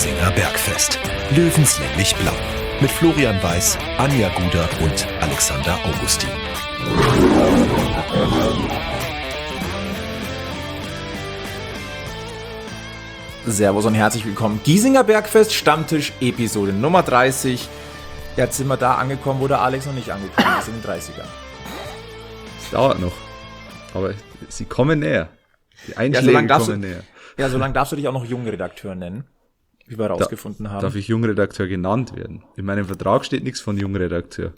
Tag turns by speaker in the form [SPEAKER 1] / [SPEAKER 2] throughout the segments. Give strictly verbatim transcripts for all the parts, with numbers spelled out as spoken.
[SPEAKER 1] Giesinger Bergfest. Löwenslänglich blau. Mit Florian Weiß, Anja Guder und Alexander Augustin.
[SPEAKER 2] Servus und herzlich willkommen. Giesinger Bergfest, Stammtisch, Episode Nummer dreißig. Jetzt sind wir da angekommen, wo der Alex noch nicht angekommen ist, in den dreißigern.
[SPEAKER 3] Es dauert noch, aber sie kommen näher. Die Einschläge
[SPEAKER 2] ja,
[SPEAKER 3] kommen
[SPEAKER 2] du,
[SPEAKER 3] näher.
[SPEAKER 2] Ja, solange darfst du dich auch noch Jungredakteur nennen, wie wir herausgefunden
[SPEAKER 3] da,
[SPEAKER 2] haben.
[SPEAKER 3] Darf ich Jungredakteur genannt werden? In meinem Vertrag steht nichts von Jungredakteur.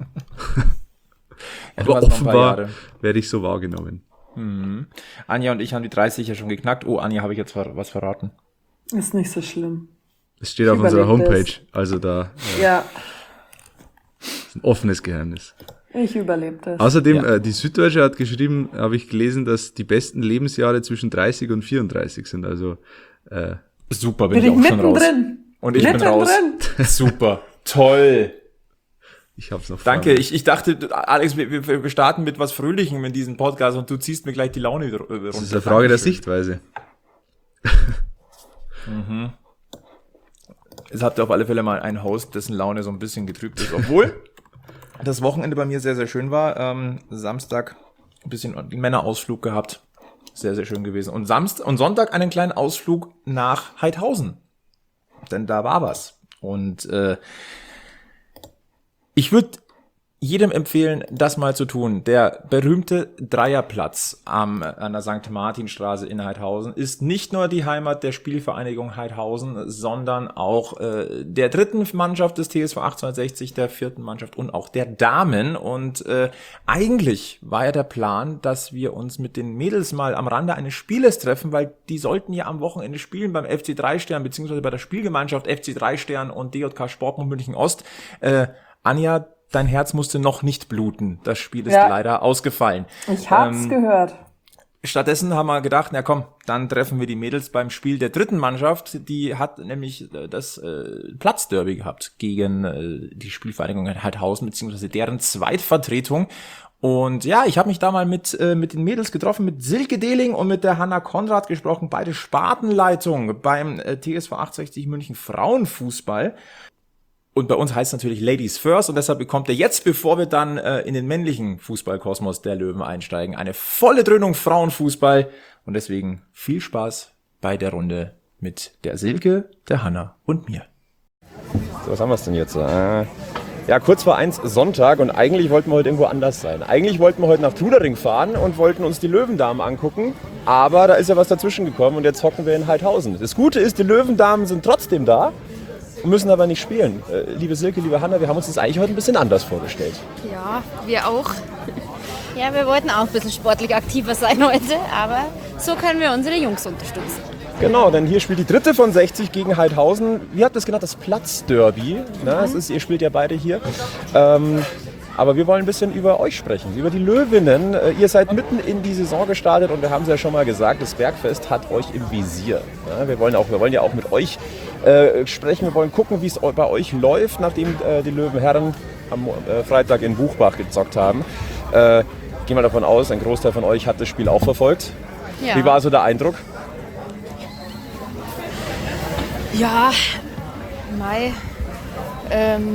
[SPEAKER 2] Ja,
[SPEAKER 3] aber offenbar werde ich so wahrgenommen.
[SPEAKER 2] Hm. Anja und ich haben die dreißig ja schon geknackt. Oh, Anja, habe ich jetzt was verraten?
[SPEAKER 4] Ist nicht so schlimm.
[SPEAKER 3] Es steht ich auf unserer Homepage, das. also da
[SPEAKER 4] äh, ja.
[SPEAKER 3] ist ein offenes Geheimnis.
[SPEAKER 4] Ich überlebe das.
[SPEAKER 3] Außerdem,
[SPEAKER 2] ja.
[SPEAKER 3] äh, die Süddeutsche hat geschrieben, habe ich gelesen, dass die besten Lebensjahre zwischen dreißig und vierunddreißig sind. Also äh,
[SPEAKER 2] super, bin,
[SPEAKER 4] bin
[SPEAKER 2] ich auch schon raus.
[SPEAKER 4] Drin.
[SPEAKER 2] Und ich
[SPEAKER 4] mitten
[SPEAKER 2] bin raus.
[SPEAKER 4] Drin.
[SPEAKER 2] Super, toll.
[SPEAKER 3] Ich hab's noch.
[SPEAKER 2] Danke, ich, ich dachte, Alex, wir, wir starten mit was Fröhlichem in diesem Podcast und du ziehst mir gleich die Laune wieder runter.
[SPEAKER 3] Das ist eine Frage der Sichtweise.
[SPEAKER 2] mhm. Es habt ihr auf alle Fälle mal einen Host, dessen Laune so ein bisschen getrübt ist. Obwohl das Wochenende bei mir sehr, sehr schön war. Ähm, Samstag ein bisschen einen Männerausflug gehabt. Sehr, sehr schön gewesen. Und Samstag und Sonntag einen kleinen Ausflug nach Heidhausen. Denn da war was. Und äh, ich würde jedem empfehlen, das mal zu tun. Der berühmte Dreierplatz am, an der Sankt Martinstraße in Heidhausen ist nicht nur die Heimat der Spielvereinigung Heidhausen, sondern auch äh, der dritten Mannschaft des T S V achtzehnhundertsechzig, der vierten Mannschaft und auch der Damen. Und äh, eigentlich war ja der Plan, dass wir uns mit den Mädels mal am Rande eines Spieles treffen, weil die sollten ja am Wochenende spielen beim F C drei Stern, beziehungsweise bei der Spielgemeinschaft F C drei Stern und D J K Sportbund München Ost. Äh, Anja, dein Herz musste noch nicht bluten. Das Spiel ist ja leider ausgefallen.
[SPEAKER 4] Ich hab's ähm, gehört.
[SPEAKER 2] Stattdessen haben wir gedacht, na komm, dann treffen wir die Mädels beim Spiel der dritten Mannschaft. Die hat nämlich das äh, Platzderby gehabt gegen äh, die Spielvereinigung Heidhausen, beziehungsweise deren Zweitvertretung. Und ja, ich habe mich da mal mit äh, mit den Mädels getroffen, mit Silke Dehling und mit der Hanna Konrad gesprochen, beide Spartenleitung beim äh, T S V achtzehnhundertsechzig München Frauenfußball. Und bei uns heißt es natürlich Ladies First und deshalb bekommt ihr jetzt, bevor wir dann äh, in den männlichen Fußballkosmos der Löwen einsteigen, eine volle Dröhnung Frauenfußball. Und deswegen viel Spaß bei der Runde mit der Silke, der Hanna und mir.
[SPEAKER 5] So, was haben wir denn jetzt? Äh, ja, kurz vor eins Sonntag und eigentlich wollten wir heute irgendwo anders sein. Eigentlich wollten wir heute nach Trudering fahren und wollten uns die Löwendamen angucken. Aber da ist ja was dazwischen gekommen und jetzt hocken wir in Heidhausen. Das Gute ist, die Löwendamen sind trotzdem da. Müssen aber nicht spielen. Äh, liebe Silke, liebe Hanna, wir haben uns das eigentlich heute ein bisschen anders vorgestellt.
[SPEAKER 6] Ja, wir auch. Ja, wir wollten auch ein bisschen sportlich aktiver sein heute, aber so können wir unsere Jungs unterstützen.
[SPEAKER 5] Genau, denn hier spielt die dritte von sechzig gegen Heidhausen. Wie habt ihr das genannt? Das Platzderby. Mhm. Das ist, ihr spielt ja beide hier. Ähm, aber wir wollen ein bisschen über euch sprechen, über die Löwinnen. Ihr seid mitten in die Saison gestartet und wir haben es ja schon mal gesagt, das Bergfest hat euch im Visier. Ja, wir, wollen auch, wir wollen ja auch mit euch äh, sprechen, wir wollen gucken, wie es bei euch läuft, nachdem äh, die Löwenherren am äh, Freitag in Buchbach gezockt haben. Äh, gehen wir davon aus, ein Großteil von euch hat das Spiel auch verfolgt. Ja. Wie war so der Eindruck?
[SPEAKER 6] Ja, Mai. Ähm,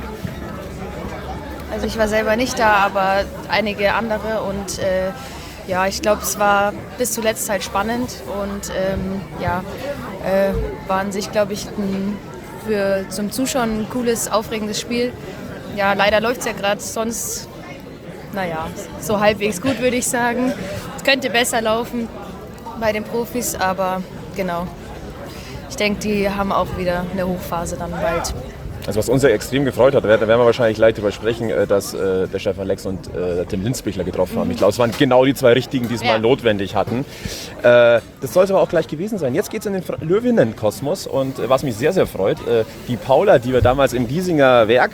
[SPEAKER 6] Also ich war selber nicht da, aber einige andere und äh, ja, ich glaube, es war bis zuletzt halt spannend und ähm, ja, äh, war an sich, glaube ich, ein, für zum Zuschauen ein cooles, aufregendes Spiel. Ja, leider läuft es ja gerade sonst, naja, so halbwegs gut, würde ich sagen. Es könnte besser laufen bei den Profis, aber genau. Ich denke, die haben auch wieder eine Hochphase dann bald.
[SPEAKER 5] Also was uns ja extrem gefreut hat, da werden wir wahrscheinlich gleich darüber sprechen, dass äh, der Stefan Lex und äh, Tim Linzbichler getroffen haben. Ich glaube, es waren genau die zwei richtigen, die es ja. mal notwendig hatten. Äh, das sollte aber auch gleich gewesen sein. Jetzt geht es in den Löwinnen-Kosmos und äh, was mich sehr, sehr freut, äh, die Paula, die wir damals im Giesinger Werk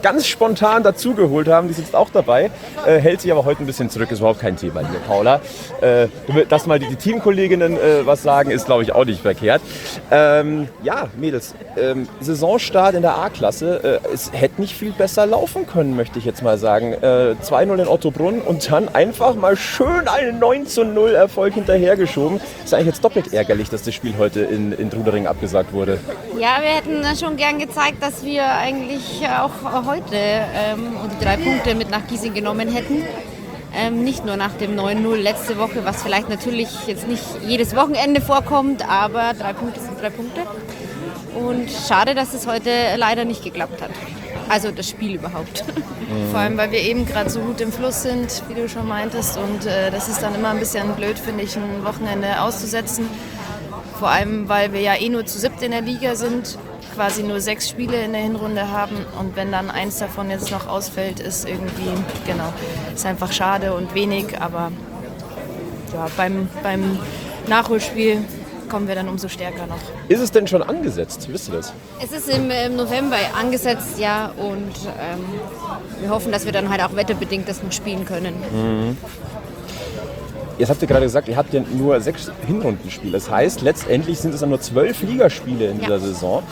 [SPEAKER 5] ganz spontan dazugeholt haben, die sitzt auch dabei, äh, hält sich aber heute ein bisschen zurück, ist überhaupt kein Thema hier, Paula. Äh, dass mal die, die Teamkolleginnen äh, was sagen, ist glaube ich auch nicht verkehrt. Ähm, ja, Mädels, ähm, Saisonstart in der A-Klasse, äh, es hätte nicht viel besser laufen können, möchte ich jetzt mal sagen. Äh, zwei null in Ottobrunn und dann einfach mal schön einen neun zu null Erfolg hinterhergeschoben. Ist eigentlich jetzt doppelt ärgerlich, dass das Spiel heute in, in Trudering abgesagt wurde.
[SPEAKER 7] Ja, wir hätten schon gern gezeigt, dass wir eigentlich auch heute ähm, die drei Punkte mit nach Giesing genommen hätten. Ähm, nicht nur nach dem neun null letzte Woche, was vielleicht natürlich jetzt nicht jedes Wochenende vorkommt, aber drei Punkte sind drei Punkte. Und schade, dass es heute leider nicht geklappt hat. Also das Spiel überhaupt.
[SPEAKER 6] Vor allem, weil wir eben gerade so gut im Fluss sind, wie du schon meintest. Und äh, das ist dann immer ein bisschen blöd, finde ich, ein Wochenende auszusetzen. Vor allem, weil wir ja eh nur zu siebt in der Liga sind, quasi nur sechs Spiele in der Hinrunde haben. Und wenn dann eins davon jetzt noch ausfällt, ist irgendwie, genau, ist einfach schade und wenig. Aber ja, beim, beim Nachholspiel kommen wir dann umso stärker noch.
[SPEAKER 5] Ist es denn schon angesetzt? Wisst ihr das?
[SPEAKER 7] Es ist im, im November angesetzt, ja, und ähm, wir hoffen, dass wir dann halt auch wetterbedingt das noch spielen können.
[SPEAKER 5] Mhm. Jetzt habt ihr gerade gesagt, ihr habt ja nur sechs Hinrundenspiele. Das heißt, letztendlich sind es dann nur zwölf Ligaspiele in dieser ja. Saison.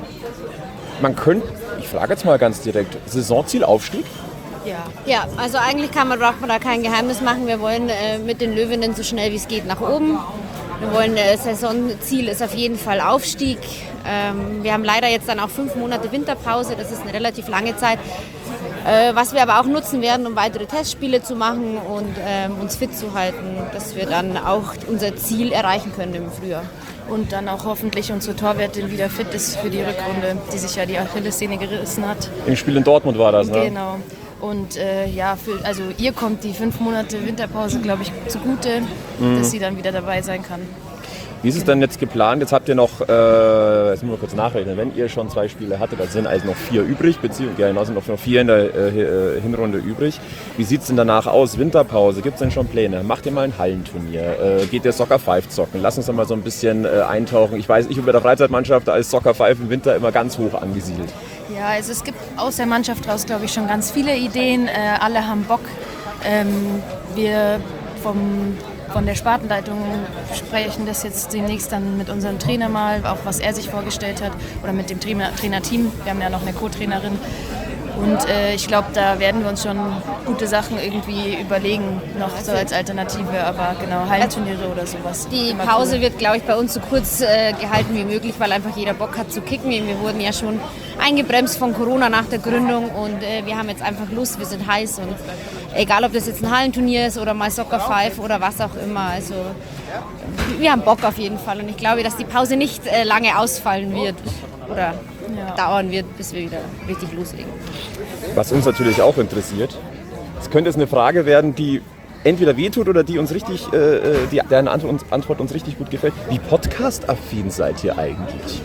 [SPEAKER 5] Man könnte, ich frage jetzt mal ganz direkt, Saisonziel Aufstieg?
[SPEAKER 7] Ja. ja, also eigentlich kann man, braucht man da kein Geheimnis machen. Wir wollen äh, mit den Löwinnen so schnell wie es geht nach oben. Wir wollen, äh, Saisonziel ist auf jeden Fall Aufstieg. Ähm, wir haben leider jetzt dann auch fünf Monate Winterpause, das ist eine relativ lange Zeit. Äh, was wir aber auch nutzen werden, um weitere Testspiele zu machen und ähm, uns fit zu halten, dass wir dann auch unser Ziel erreichen können im Frühjahr.
[SPEAKER 6] Und dann auch hoffentlich unsere Torwärtin wieder fit ist für die Rückrunde, die sich ja die Achillessehne gerissen hat.
[SPEAKER 5] Im Spiel in Dortmund war das, ne?
[SPEAKER 6] Genau. Und äh, ja, für, also ihr kommt die fünf Monate Winterpause, glaube ich, zugute, mhm. dass sie dann wieder dabei sein kann.
[SPEAKER 5] Wie ist es denn jetzt geplant? Jetzt habt ihr noch, äh, jetzt müssen wir kurz nachrechnen, wenn ihr schon zwei Spiele hattet, dann sind also noch vier übrig, beziehungsweise ja, genau, sind noch vier in der äh, Hinrunde übrig. Wie sieht es denn danach aus? Winterpause, gibt es denn schon Pläne? Macht ihr mal ein Hallenturnier? Äh, geht ihr Soccer Five zocken? Lass uns doch mal so ein bisschen äh, eintauchen. Ich weiß, ich bin bei der Freizeitmannschaft, da ist Soccer Five im Winter immer ganz hoch angesiedelt.
[SPEAKER 6] Ja, also es gibt aus der Mannschaft raus, glaube ich, schon ganz viele Ideen. Äh, alle haben Bock. Ähm, wir vom Von der Spartenleitung sprechen das jetzt demnächst dann mit unserem Trainer mal, auch was er sich vorgestellt hat, oder mit dem Trainer, Trainerteam. Wir haben ja noch eine Co-Trainerin. Und äh, ich glaube, da werden wir uns schon gute Sachen irgendwie überlegen, noch so als Alternative. Aber genau, Hallenturniere oder sowas.
[SPEAKER 7] Die Pause cool. wird, glaube ich, bei uns so kurz äh, gehalten wie möglich, weil einfach jeder Bock hat zu kicken. Wir wurden ja schon eingebremst von Corona nach der Gründung und äh, wir haben jetzt einfach Lust, wir sind heiß. Und egal, ob das jetzt ein Hallenturnier ist oder mal Soccer Five oder was auch immer. Also wir haben Bock auf jeden Fall und ich glaube, dass die Pause nicht äh, lange ausfallen wird oder ja. dauern wird, bis wir wieder richtig loslegen.
[SPEAKER 5] Was uns natürlich auch interessiert, es könnte jetzt eine Frage werden, die entweder wehtut oder die uns richtig, äh, die, deren Antwort, Antwort uns richtig gut gefällt. Wie podcast-affin seid ihr eigentlich?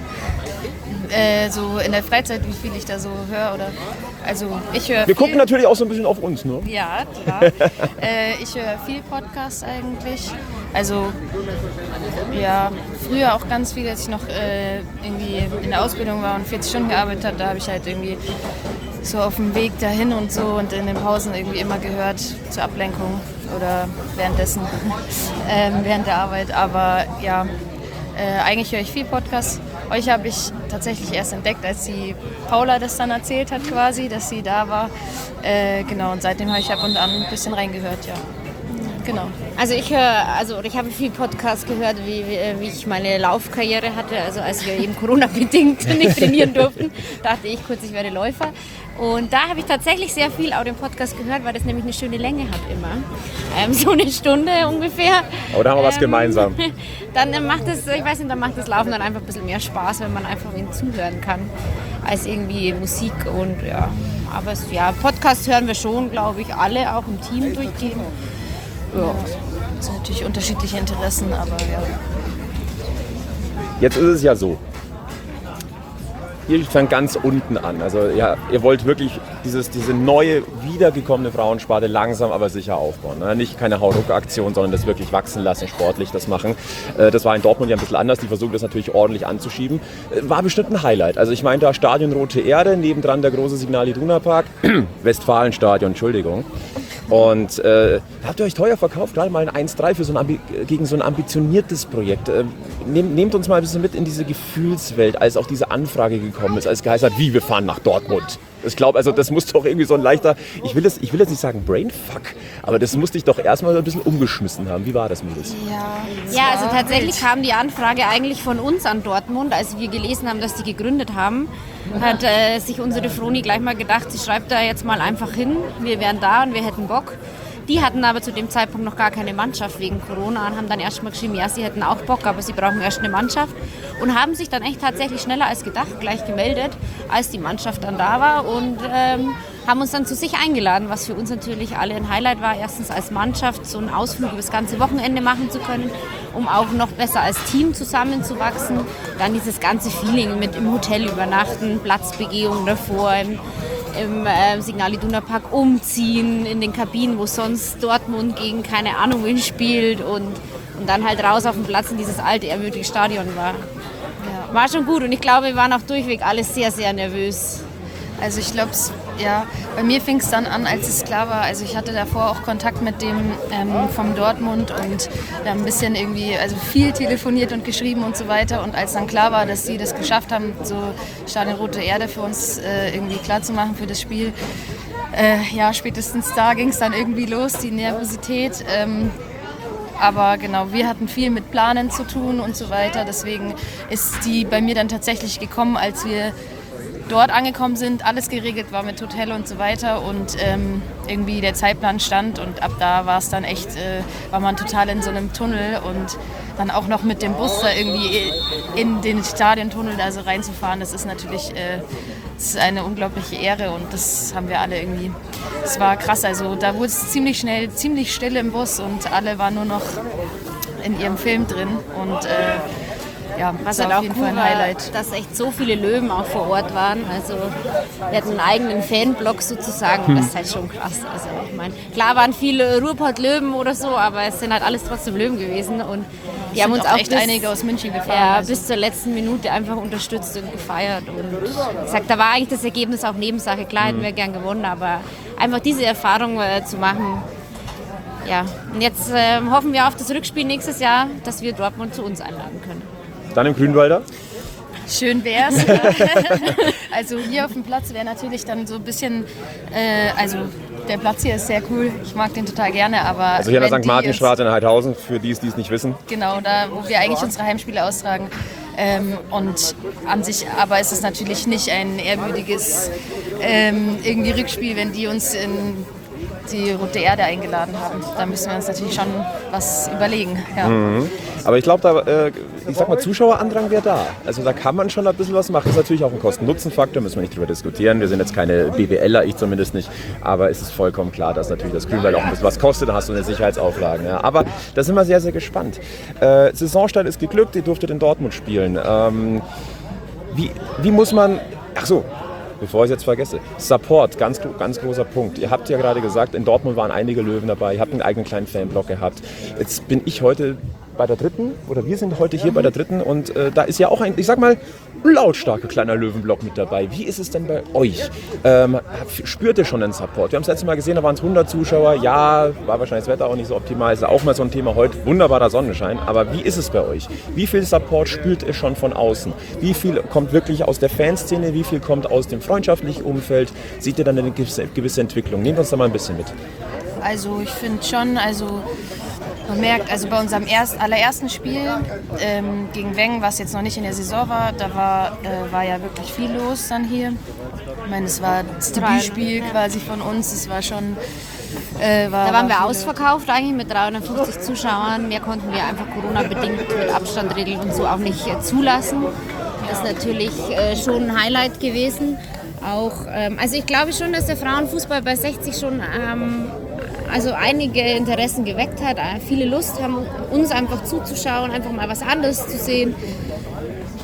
[SPEAKER 6] Äh, so in der Freizeit, wie viel ich da so höre, oder? Also ich höre.
[SPEAKER 5] Wir gucken natürlich auch so ein bisschen auf uns, ne?
[SPEAKER 6] Ja, klar. äh, ich höre viel Podcasts eigentlich. Also ja, früher auch ganz viel, als ich noch äh, irgendwie in der Ausbildung war und vierzig Stunden gearbeitet habe, da habe ich halt irgendwie so auf dem Weg dahin und so und in den Pausen irgendwie immer gehört zur Ablenkung oder währenddessen, ähm, während der Arbeit. Aber ja, äh, eigentlich höre ich viel Podcasts. Euch habe ich tatsächlich erst entdeckt, als die Paula das dann erzählt hat quasi, dass sie da war. Äh, genau, und seitdem habe ich ab und an ein bisschen reingehört, ja. Genau.
[SPEAKER 7] Also ich höre, also ich habe viel Podcasts gehört, wie, wie, wie ich meine Laufkarriere hatte, also als wir eben Corona-bedingt nicht trainieren durften, dachte ich kurz, ich werde Läufer. Und da habe ich tatsächlich sehr viel auch den Podcast gehört, weil das nämlich eine schöne Länge hat immer. Ähm, so eine Stunde ungefähr.
[SPEAKER 5] Aber da haben wir was
[SPEAKER 7] ähm,
[SPEAKER 5] gemeinsam.
[SPEAKER 7] Dann macht es, ich weiß nicht, dann macht das Laufen dann einfach ein bisschen mehr Spaß, wenn man einfach ihnen zuhören kann, als irgendwie Musik und ja. Aber es, ja, Podcast hören wir schon, glaube ich, alle auch im Team durchgehen. Ja.
[SPEAKER 6] Das sind natürlich unterschiedliche Interessen, aber ja.
[SPEAKER 5] Jetzt ist es ja so. ihr fangt ganz unten an. Also ja, ihr wollt wirklich dieses, diese neue, wiedergekommene Frauensparte langsam aber sicher aufbauen. Ne? Nicht keine Hauruck-Aktion, sondern das wirklich wachsen lassen, sportlich das machen. Äh, das war in Dortmund ja ein bisschen anders. Die versuchen das natürlich ordentlich anzuschieben. Äh, war bestimmt ein Highlight. Also ich meine da Stadion Rote Erde, nebendran der große Signal Iduna Park, Westfalenstadion, Entschuldigung. Und äh, habt ihr euch teuer verkauft, gerade mal ein eins drei für so ein Ambi- gegen so ein ambitioniertes Projekt. Äh, nehm, nehmt uns mal ein bisschen mit in diese Gefühlswelt, als auch diese Anfrage gekommen ist, als es geheißen hat, wie, wir fahren nach Dortmund. Ich glaube, also das muss doch irgendwie so ein leichter, ich will, jetzt, ich will jetzt nicht sagen Brainfuck, aber das musste ich doch erstmal ein bisschen umgeschmissen haben. Wie war das, Mädels?
[SPEAKER 7] Ja, ja, also tatsächlich kam die Anfrage eigentlich von uns an Dortmund, als wir gelesen haben, dass die gegründet haben. Hat äh, sich unsere Froni gleich mal gedacht, sie schreibt da jetzt mal einfach hin, wir wären da und wir hätten Bock. Die hatten aber zu dem Zeitpunkt noch gar keine Mannschaft wegen Corona und haben dann erst mal geschrieben, ja, sie hätten auch Bock, aber sie brauchen erst eine Mannschaft. Und haben sich dann echt tatsächlich schneller als gedacht gleich gemeldet, als die Mannschaft dann da war und ähm, haben uns dann zu sich eingeladen, was für uns natürlich alle ein Highlight war. Erstens als Mannschaft so einen Ausflug über das ganze Wochenende machen zu können, um auch noch besser als Team zusammenzuwachsen. Dann dieses ganze Feeling mit im Hotel übernachten, Platzbegehung davor, im, im äh, Signal Iduna Park umziehen, in den Kabinen, wo sonst Dortmund gegen keine Ahnung wen spielt und, und dann halt raus auf den Platz in dieses alte, ehrwürdige Stadion war. Ja, war schon gut und ich glaube, wir waren auch durchweg alle sehr, sehr nervös.
[SPEAKER 6] Also ich glaube, ja, bei mir fing es dann an, als es klar war, also ich hatte davor auch Kontakt mit dem ähm, vom Dortmund und wir haben ein bisschen irgendwie, also viel telefoniert und geschrieben und so weiter und als dann klar war, dass sie das geschafft haben, so Stadion Rote Erde für uns äh, irgendwie klar zu machen für das Spiel, äh, ja, spätestens da ging es dann irgendwie los, die Nervosität. Ähm, Aber genau, wir hatten viel mit Planen zu tun und so weiter, deswegen ist die bei mir dann tatsächlich gekommen, als wir dort angekommen sind, alles geregelt war mit Hotel und so weiter und ähm, irgendwie der Zeitplan stand und ab da war es dann echt, äh, war man total in so einem Tunnel und dann auch noch mit dem Bus da irgendwie in den Stadiontunnel da so reinzufahren, das ist natürlich äh, das ist eine unglaubliche Ehre und das haben wir alle irgendwie, das war krass, also da wurde es ziemlich schnell, ziemlich still im Bus und alle waren nur noch in ihrem Film drin und äh, ja,
[SPEAKER 7] was
[SPEAKER 6] das
[SPEAKER 7] halt
[SPEAKER 6] war
[SPEAKER 7] auch
[SPEAKER 6] auf jeden
[SPEAKER 7] cool
[SPEAKER 6] Fall ein
[SPEAKER 7] war,
[SPEAKER 6] Highlight.
[SPEAKER 7] dass echt so viele Löwen auch vor Ort waren. Also wir hatten einen eigenen Fanblock sozusagen. Hm. Das ist halt schon krass. Also ich meine, klar waren viele Ruhrpott-Löwen oder so, aber es sind halt alles trotzdem Löwen gewesen. Und die haben uns auch
[SPEAKER 6] echt
[SPEAKER 7] bis,
[SPEAKER 6] einige aus München gefahren.
[SPEAKER 7] Ja,
[SPEAKER 6] also.
[SPEAKER 7] bis zur letzten Minute einfach unterstützt und gefeiert. Und gesagt, da war eigentlich das Ergebnis auch Nebensache. Klar hätten wir gern gewonnen, aber einfach diese Erfahrung äh, zu machen. Ja, und jetzt äh, hoffen wir auf das Rückspiel nächstes Jahr, dass wir Dortmund zu uns einladen können.
[SPEAKER 5] Dann im Grünwalder?
[SPEAKER 6] Schön wär's. Also hier auf dem Platz wäre natürlich dann so ein bisschen, äh, also der Platz hier ist sehr cool, ich mag den total gerne, aber...
[SPEAKER 5] Also hier in der Sankt Martinstraße in Heidhausen, für die, die es nicht wissen.
[SPEAKER 6] Genau, da wo wir eigentlich unsere Heimspiele austragen. Ähm, und an sich, aber es ist natürlich nicht ein ehrwürdiges ähm, irgendwie Rückspiel, wenn die uns in die Rote Erde eingeladen haben. Da müssen wir uns natürlich schon was überlegen. Ja.
[SPEAKER 5] Mhm. Aber ich glaube, da, äh, ich sag mal, Zuschauerandrang wäre da. Also da kann man schon ein bisschen was machen. Das ist natürlich auch ein Kosten-Nutzen-Faktor, müssen wir nicht drüber diskutieren. Wir sind jetzt keine BWLer, ich zumindest nicht. Aber es ist vollkommen klar, dass natürlich das Grünwald auch ein bisschen was kostet. Da hast du eine Sicherheitsauflagen. Ja. Aber da sind wir sehr, sehr gespannt. Äh, Saisonstart ist geglückt, ihr durftet in Dortmund spielen. Ähm, wie, wie muss man... Ach so. Bevor ich es jetzt vergesse, Support, ganz, ganz großer Punkt. Ihr habt ja gerade gesagt, in Dortmund waren einige Löwen dabei, ihr habt einen eigenen kleinen Fanblock gehabt. Jetzt bin ich heute bei der dritten, oder wir sind heute hier bei der dritten und äh, da ist ja auch ein, ich sag mal, lautstarker kleiner Löwenblock mit dabei. Wie ist es denn bei euch? Ähm, spürt ihr schon den Support? Wir haben es letztes Mal gesehen, da waren es hundert Zuschauer. Ja, war wahrscheinlich das Wetter auch nicht so optimal. Ist auch mal so ein Thema heute. Wunderbarer Sonnenschein. Aber wie ist es bei euch? Wie viel Support spürt ihr schon von außen? Wie viel kommt wirklich aus der Fanszene? Wie viel kommt aus dem freundschaftlichen Umfeld? Seht ihr dann eine gewisse, gewisse Entwicklung? Nehmt uns da mal ein bisschen mit.
[SPEAKER 6] Also ich finde schon, also man merkt, also bei unserem erst, allerersten Spiel ähm, gegen Wengen, was jetzt noch nicht in der Saison war, da war, äh, war ja wirklich viel los dann hier. Ich meine, es war das Debütspiel quasi von uns, es war schon... Äh, war,
[SPEAKER 7] da waren wir
[SPEAKER 6] war
[SPEAKER 7] ausverkauft eigentlich mit dreihundertfünfzig Zuschauern. Mehr konnten wir einfach Corona-bedingt mit Abstandregeln und so auch nicht äh, zulassen. Das ist natürlich äh, schon ein Highlight gewesen. Auch, ähm, also ich glaube schon, dass der Frauenfußball bei sechzig schon ähm, also einige Interessen geweckt hat. Viele Lust haben, uns einfach zuzuschauen, einfach mal was anderes zu sehen.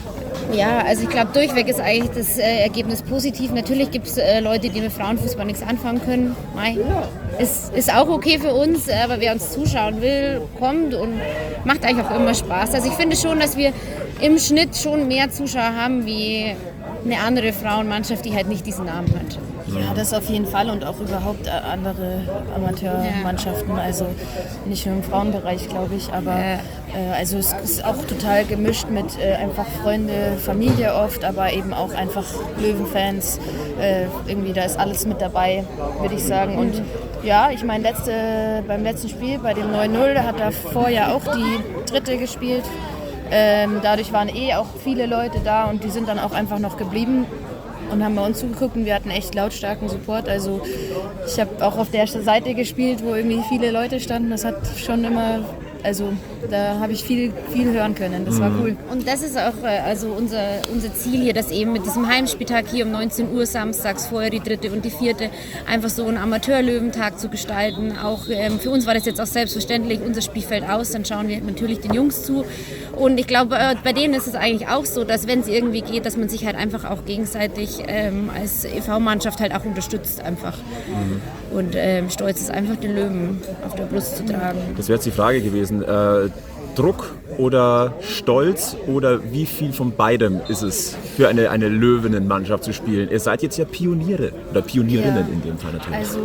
[SPEAKER 7] Ja, also ich glaube, durchweg ist eigentlich das äh, Ergebnis positiv. Natürlich gibt es äh, Leute, die mit Frauenfußball nichts anfangen können. Mei, ist, ist auch okay für uns, aber wer uns zuschauen will, kommt und macht eigentlich auch immer Spaß. Also ich finde schon, dass wir im Schnitt schon mehr Zuschauer haben wie eine andere Frauenmannschaft, die halt nicht diesen Namen hat.
[SPEAKER 6] Ja, das auf jeden Fall und auch überhaupt andere Amateurmannschaften, also nicht nur im Frauenbereich, glaube ich, aber
[SPEAKER 7] Ja.
[SPEAKER 6] äh, also es ist auch total gemischt mit äh, einfach Freunde, Familie oft, aber eben auch einfach Löwenfans, äh, irgendwie da ist alles mit dabei, würde ich sagen. Und ja, ich meine, letzte, beim letzten Spiel, bei dem neun null, da hat davor ja auch die Dritte gespielt. Ähm, dadurch waren eh auch viele Leute da und die sind dann auch einfach noch geblieben und haben bei uns zugeguckt und wir hatten echt lautstarken Support. Also ich habe auch auf der Seite gespielt, wo irgendwie viele Leute standen. Das hat schon immer, also da habe ich viel, viel hören können. Das war cool.
[SPEAKER 7] Und das ist auch äh, also unser, unser Ziel hier, dass eben mit diesem Heimspieltag hier um neunzehn Uhr samstags, vorher die dritte und die vierte, einfach so einen Amateurlöwentag zu gestalten. Auch ähm, für uns war das jetzt auch selbstverständlich, unser Spiel fällt aus, dann schauen wir natürlich den Jungs zu. Und ich glaube, äh, bei denen ist es eigentlich auch so, dass wenn es irgendwie geht, dass man sich halt einfach auch gegenseitig ähm, als E V-Mannschaft halt auch unterstützt einfach. Mhm. Und ähm, stolz ist einfach, den Löwen auf der Brust zu tragen.
[SPEAKER 5] Das wäre jetzt die Frage gewesen. Äh, Druck oder Stolz oder wie viel von beidem ist es für eine, eine Löwinnen-Mannschaft zu spielen? Ihr seid jetzt ja Pioniere oder Pionierinnen
[SPEAKER 6] Ja.
[SPEAKER 5] in dem Fall natürlich.
[SPEAKER 6] Also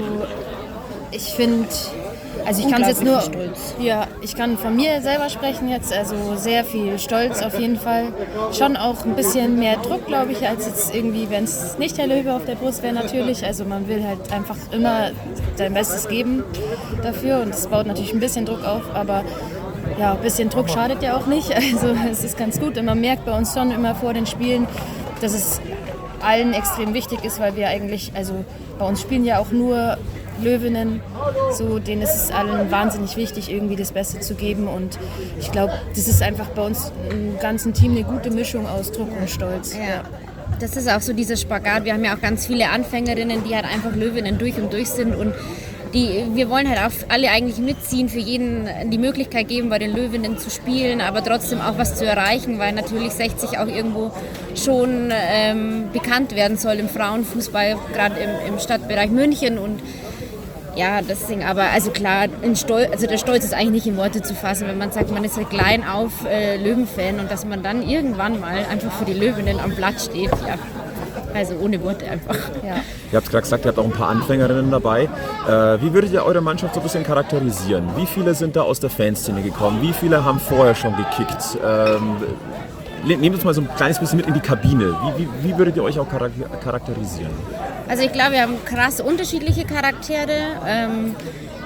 [SPEAKER 6] ich finde, also ich kann es jetzt nur,
[SPEAKER 7] Stolz.
[SPEAKER 6] ja, ich kann von mir selber sprechen jetzt, also sehr viel Stolz auf jeden Fall. Schon auch ein bisschen mehr Druck, glaube ich, als jetzt irgendwie, wenn es nicht der Löwe auf der Brust wäre natürlich. Also man will halt einfach immer sein Bestes geben dafür und es baut natürlich ein bisschen Druck auf, aber ja, ein bisschen Druck schadet ja auch nicht. Also es ist ganz gut und man merkt bei uns schon immer vor den Spielen, dass es allen extrem wichtig ist, weil wir eigentlich, also bei uns spielen ja auch nur Löwinnen, so, denen ist es allen wahnsinnig wichtig, irgendwie das Beste zu geben und ich glaube, das ist einfach bei uns im ganzen Team eine gute Mischung aus Druck und Stolz.
[SPEAKER 7] Ja. Das ist auch so dieser Spagat. Wir haben ja auch ganz viele Anfängerinnen, die halt einfach Löwinnen durch und durch sind und die, wir wollen halt auch alle eigentlich mitziehen, für jeden die Möglichkeit geben, bei den Löwinnen zu spielen, aber trotzdem auch was zu erreichen, weil natürlich sechzig auch irgendwo schon ähm, bekannt werden soll im Frauenfußball, gerade im, im Stadtbereich München und ja, deswegen, aber also klar, in Stolz, also der Stolz ist eigentlich nicht in Worte zu fassen, wenn man sagt, man ist halt klein auf äh, Löwenfan und dass man dann irgendwann mal einfach für die Löwinnen am Blatt steht, ja. Also ohne Worte einfach. Ja.
[SPEAKER 5] Ihr habt gerade gesagt, ihr habt auch ein paar Anfängerinnen dabei. Äh, wie würdet ihr eure Mannschaft so ein bisschen charakterisieren? Wie viele sind da aus der Fanszene gekommen? Wie viele haben vorher schon gekickt? Ähm, nehmt uns mal so ein kleines bisschen mit in die Kabine. Wie, wie, wie würdet ihr euch auch charakterisieren?
[SPEAKER 7] Also ich glaube, wir haben krass unterschiedliche Charaktere. Ähm,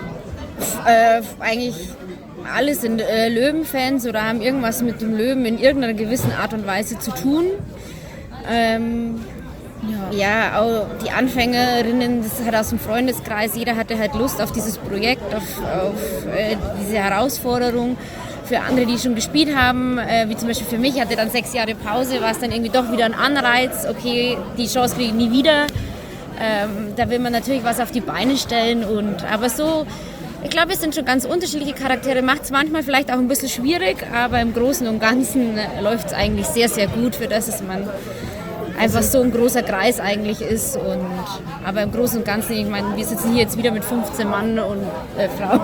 [SPEAKER 7] äh, eigentlich alle sind äh, Löwenfans oder haben irgendwas mit dem Löwen in irgendeiner gewissen Art und Weise zu tun. Ähm, ja. ja, auch die Anfängerinnen, das ist halt aus dem Freundeskreis, jeder hatte halt Lust auf dieses Projekt, auf, auf äh, diese Herausforderung. Für andere, die schon gespielt haben, äh, wie zum Beispiel für mich, hatte dann sechs Jahre Pause, war es dann irgendwie doch wieder ein Anreiz, okay, die Chance kriege ich nie wieder. Ähm, da will man natürlich was auf die Beine stellen, und aber so, ich glaube, es sind schon ganz unterschiedliche Charaktere, macht es manchmal vielleicht auch ein bisschen schwierig, aber im Großen und Ganzen äh, läuft es eigentlich sehr, sehr gut, für das es man einfach so ein großer Kreis eigentlich ist. Und, aber im Großen und Ganzen, ich meine, wir sitzen hier jetzt wieder mit fünfzehn Mann und äh, Frau.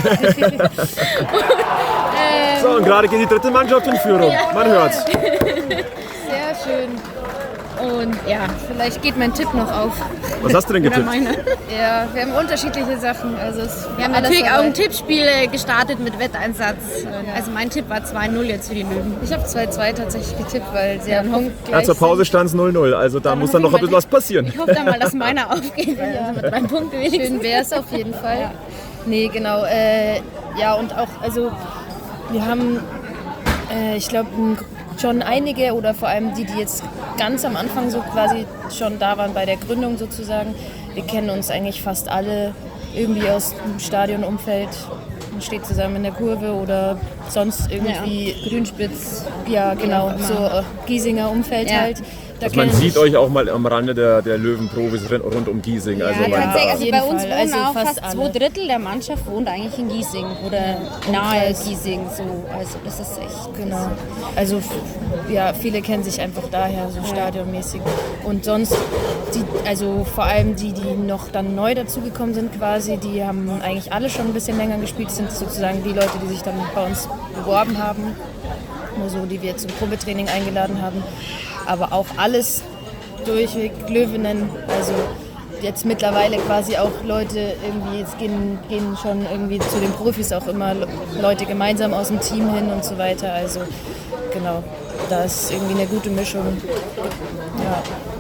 [SPEAKER 5] So, und gerade geht die dritte Mannschaft in Führung. Man hört's.
[SPEAKER 6] Sehr schön. Und ja, vielleicht geht mein Tipp noch auf.
[SPEAKER 5] Was hast du denn getippt?
[SPEAKER 6] Ja, wir haben unterschiedliche Sachen. Also es
[SPEAKER 7] Wir haben natürlich auch ein Tippspiel gestartet mit Wetteinsatz. Also mein Tipp war zwei null jetzt für die Löwen.
[SPEAKER 6] Ich habe zwei zwei tatsächlich getippt, weil sie einen Punkt
[SPEAKER 5] Ja,
[SPEAKER 6] gleich
[SPEAKER 5] zur Pause stand es null null, also da
[SPEAKER 7] Dann
[SPEAKER 5] muss dann noch
[SPEAKER 7] hoffe
[SPEAKER 5] ein
[SPEAKER 7] ich
[SPEAKER 5] bisschen
[SPEAKER 7] mal,
[SPEAKER 5] was passieren.
[SPEAKER 7] Ich hoffe dann mal, dass meiner aufgeht, weil also mit drei Punkten wenigstens.
[SPEAKER 6] schön wäre es auf jeden Fall. Ja. Nee, genau. Äh, ja, und auch, also wir haben, äh, ich glaube, schon einige oder vor allem die, die jetzt ganz am Anfang so quasi schon da waren bei der Gründung sozusagen. Wir kennen uns eigentlich fast alle irgendwie aus dem Stadionumfeld. Man steht zusammen in der Kurve oder sonst irgendwie
[SPEAKER 7] Ja, Grünspitz.
[SPEAKER 6] Ja, genau,
[SPEAKER 7] Wie auch immer.
[SPEAKER 6] so äh, Giesinger Umfeld
[SPEAKER 7] Ja.
[SPEAKER 6] halt. Da
[SPEAKER 5] Also man
[SPEAKER 6] kennen
[SPEAKER 5] sieht
[SPEAKER 6] sich-
[SPEAKER 5] euch auch mal am Rande der, der Löwen-Profis rund um Giesing.
[SPEAKER 7] Ja,
[SPEAKER 5] Also man,
[SPEAKER 7] tatsächlich.
[SPEAKER 6] Auf
[SPEAKER 7] Also
[SPEAKER 6] jeden
[SPEAKER 7] bei uns
[SPEAKER 6] Fall.
[SPEAKER 7] wohnen
[SPEAKER 6] Also
[SPEAKER 7] auch
[SPEAKER 6] fast
[SPEAKER 7] fast zwei
[SPEAKER 6] alle.
[SPEAKER 7] Drittel der Mannschaft wohnt eigentlich in Giesing oder nahe Giesing. So. Also das ist echt.
[SPEAKER 6] Genau. Also f- ja, viele kennen sich einfach daher, so stadionmäßig. Und sonst, die, also vor allem die, die noch dann neu dazugekommen sind quasi, die haben eigentlich alle schon ein bisschen länger gespielt, sind sozusagen die Leute, die sich dann bei uns beworben haben. Nur so, die wir zum Probetraining eingeladen haben. Aber auch alles durchweg Löwinnen, also jetzt mittlerweile quasi auch Leute irgendwie, jetzt gehen, gehen schon irgendwie zu den Profis auch immer Leute gemeinsam aus dem Team hin und so weiter. Also genau, da ist irgendwie eine gute Mischung. Ja.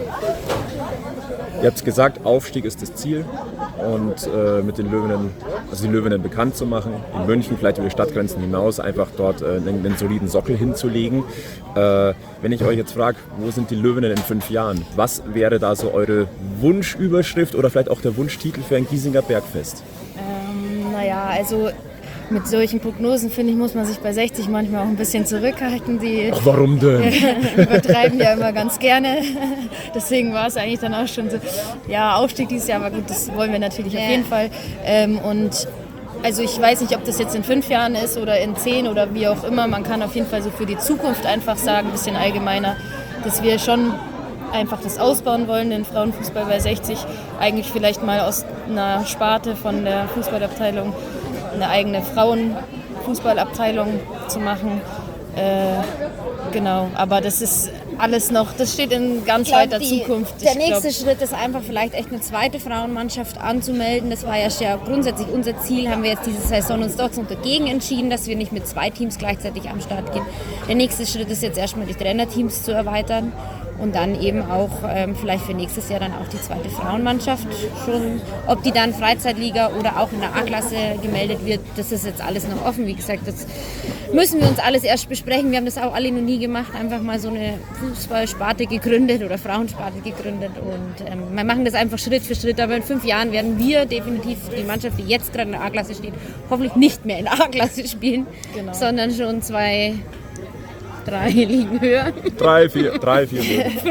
[SPEAKER 5] Ihr habt gesagt, Aufstieg ist das Ziel und äh, mit den Löwinnen, also die Löwinnen bekannt zu machen, in München, vielleicht über die Stadtgrenzen hinaus, einfach dort äh, einen, einen soliden Sockel hinzulegen. Äh, wenn ich euch jetzt frage, wo sind die Löwinnen in fünf Jahren? Was wäre da so eure Wunschüberschrift oder vielleicht auch der Wunschtitel für ein Giesinger Bergfest?
[SPEAKER 6] Ähm, naja, also mit solchen Prognosen, finde ich, muss man sich bei sechzig manchmal auch ein bisschen zurückhalten. Die
[SPEAKER 5] Ach, warum denn?
[SPEAKER 6] übertreiben ja immer ganz gerne. Deswegen war es eigentlich dann auch schon so, ja, Aufstieg dieses Jahr, aber gut, das wollen wir natürlich
[SPEAKER 7] Ja.
[SPEAKER 6] auf jeden Fall. Ähm, und also ich weiß nicht, ob das jetzt in fünf Jahren ist oder in zehn oder wie auch immer. Man kann auf jeden Fall so für die Zukunft einfach sagen, ein bisschen allgemeiner, dass wir schon einfach das ausbauen wollen, den Frauenfußball bei sechzig. Eigentlich vielleicht mal aus einer Sparte von der Fußballabteilung eine eigene Frauenfußballabteilung zu machen. Äh, genau, aber das ist alles noch, das steht in ganz
[SPEAKER 7] Ich glaub,
[SPEAKER 6] weiter
[SPEAKER 7] die,
[SPEAKER 6] Zukunft.
[SPEAKER 7] Der
[SPEAKER 6] Ich
[SPEAKER 7] nächste
[SPEAKER 6] glaub,
[SPEAKER 7] Schritt ist einfach vielleicht echt eine zweite Frauenmannschaft anzumelden. Das war ja schon grundsätzlich unser Ziel, haben wir jetzt diese Saison uns doch dagegen entschieden, dass wir nicht mit zwei Teams gleichzeitig am Start gehen. Der nächste Schritt ist jetzt erstmal die Trainerteams zu erweitern und dann eben auch ähm, vielleicht für nächstes Jahr dann auch die zweite Frauenmannschaft schon. Ob die dann Freizeitliga oder auch in der A-Klasse gemeldet wird, das ist jetzt alles noch offen. Wie gesagt, das müssen wir uns alles erst besprechen. Wir haben das auch alle noch nie gemacht, einfach mal so eine Fußballsparte gegründet oder Frauensparte gegründet und ähm, wir machen das einfach Schritt für Schritt. Aber in fünf Jahren werden wir definitiv die Mannschaft, die jetzt gerade in der A-Klasse steht, hoffentlich nicht mehr in der A-Klasse spielen,
[SPEAKER 6] Genau.
[SPEAKER 7] sondern schon zwei, drei Ligen höher.
[SPEAKER 5] Drei, vier, drei, vier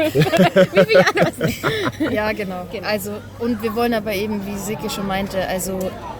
[SPEAKER 5] Löwen.
[SPEAKER 6] ja, genau. Also, und wir wollen aber eben, wie Sicke schon meinte, also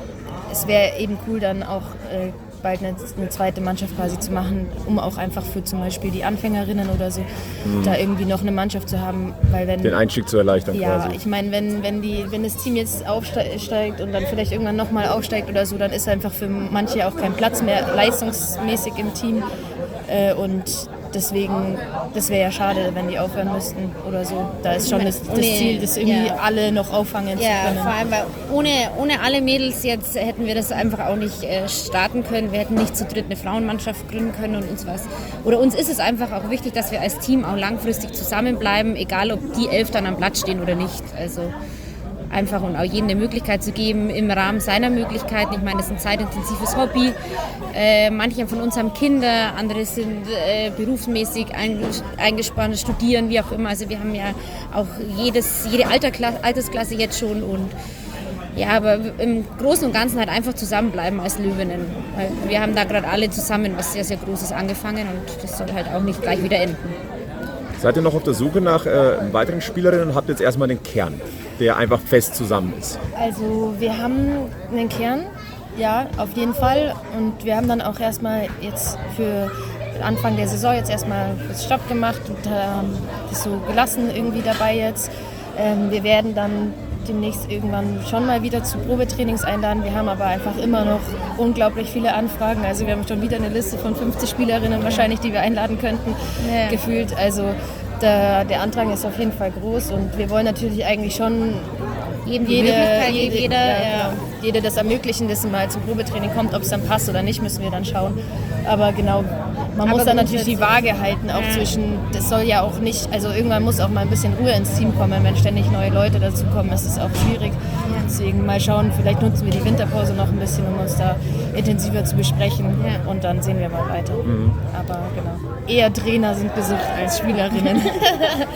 [SPEAKER 6] es wäre eben cool, dann auch äh, bald eine, eine zweite Mannschaft quasi zu machen, um auch einfach für zum Beispiel die Anfängerinnen oder so da irgendwie noch eine Mannschaft zu haben, weil wenn
[SPEAKER 5] Den Einstieg zu erleichtern
[SPEAKER 6] ja,
[SPEAKER 5] quasi.
[SPEAKER 6] ich meine, wenn, wenn, die, wenn das Team jetzt aufsteigt und dann vielleicht irgendwann nochmal aufsteigt oder so, dann ist einfach für manche auch kein Platz mehr leistungsmäßig im Team. Äh, und deswegen, das wäre ja schade, wenn die aufhören müssten oder so. Da ist schon das, das
[SPEAKER 7] Ohne-
[SPEAKER 6] Ziel, das irgendwie
[SPEAKER 7] ja.
[SPEAKER 6] alle noch auffangen zu
[SPEAKER 7] Ja,
[SPEAKER 6] können.
[SPEAKER 7] vor allem, weil ohne, ohne alle Mädels jetzt hätten wir das einfach auch nicht äh, starten können. Wir hätten nicht zu dritt eine Frauenmannschaft gründen können und uns was. Oder uns ist es einfach auch wichtig, dass wir als Team auch langfristig zusammenbleiben, egal ob die elf dann am Platz stehen oder nicht. Also einfach und auch jedem eine Möglichkeit zu geben im Rahmen seiner Möglichkeiten. Ich meine, das ist ein zeitintensives Hobby. Äh, manche von uns haben Kinder, andere sind äh, berufsmäßig einges- eingespannt, studieren, wie auch immer. Also wir haben ja auch jedes, jede Alterkla- Altersklasse jetzt schon und ja, aber im Großen und Ganzen halt einfach zusammenbleiben als Löwinnen. Weil wir haben da gerade alle zusammen was sehr, sehr Großes angefangen und das soll halt auch nicht gleich wieder enden.
[SPEAKER 5] Seid ihr noch auf der Suche nach äh, weiteren Spielerinnen und habt jetzt erstmal den Kern, der einfach fest zusammen ist?
[SPEAKER 6] Also wir haben einen Kern, ja, auf jeden Fall. Und wir haben dann auch erstmal jetzt für Anfang der Saison jetzt erstmal das Stopp gemacht und ähm, das so gelassen irgendwie dabei jetzt. Ähm, wir werden dann demnächst irgendwann schon mal wieder zu Probetrainings einladen. Wir haben aber einfach immer noch unglaublich viele Anfragen. Also wir haben schon wieder eine Liste von fünfzig Spielerinnen wahrscheinlich, die wir einladen könnten,
[SPEAKER 7] Ja.
[SPEAKER 6] gefühlt. Also der, der Andrang ist auf jeden Fall groß und wir wollen natürlich eigentlich schon
[SPEAKER 7] Jedem die
[SPEAKER 6] jede,
[SPEAKER 7] Möglichkeit
[SPEAKER 6] jede,
[SPEAKER 7] gibt, jeder,
[SPEAKER 6] ja,
[SPEAKER 7] ja.
[SPEAKER 6] genau. jede das ermöglichen, dass sie mal zum Probetraining kommt. Ob es dann passt oder nicht, müssen wir dann schauen. Aber genau, man
[SPEAKER 7] Aber
[SPEAKER 6] muss dann natürlich die
[SPEAKER 7] grundsätzlich-
[SPEAKER 6] Waage halten, auch
[SPEAKER 7] Ja.
[SPEAKER 6] zwischen, das soll ja auch nicht, also irgendwann muss auch mal ein bisschen Ruhe ins Team kommen, wenn ständig neue Leute dazu kommen, ist es auch schwierig. Deswegen mal schauen, vielleicht nutzen wir die Winterpause noch ein bisschen, um uns da intensiver zu besprechen
[SPEAKER 7] Ja.
[SPEAKER 6] und dann sehen wir mal weiter. Aber genau, eher Trainer sind gesucht als Spielerinnen.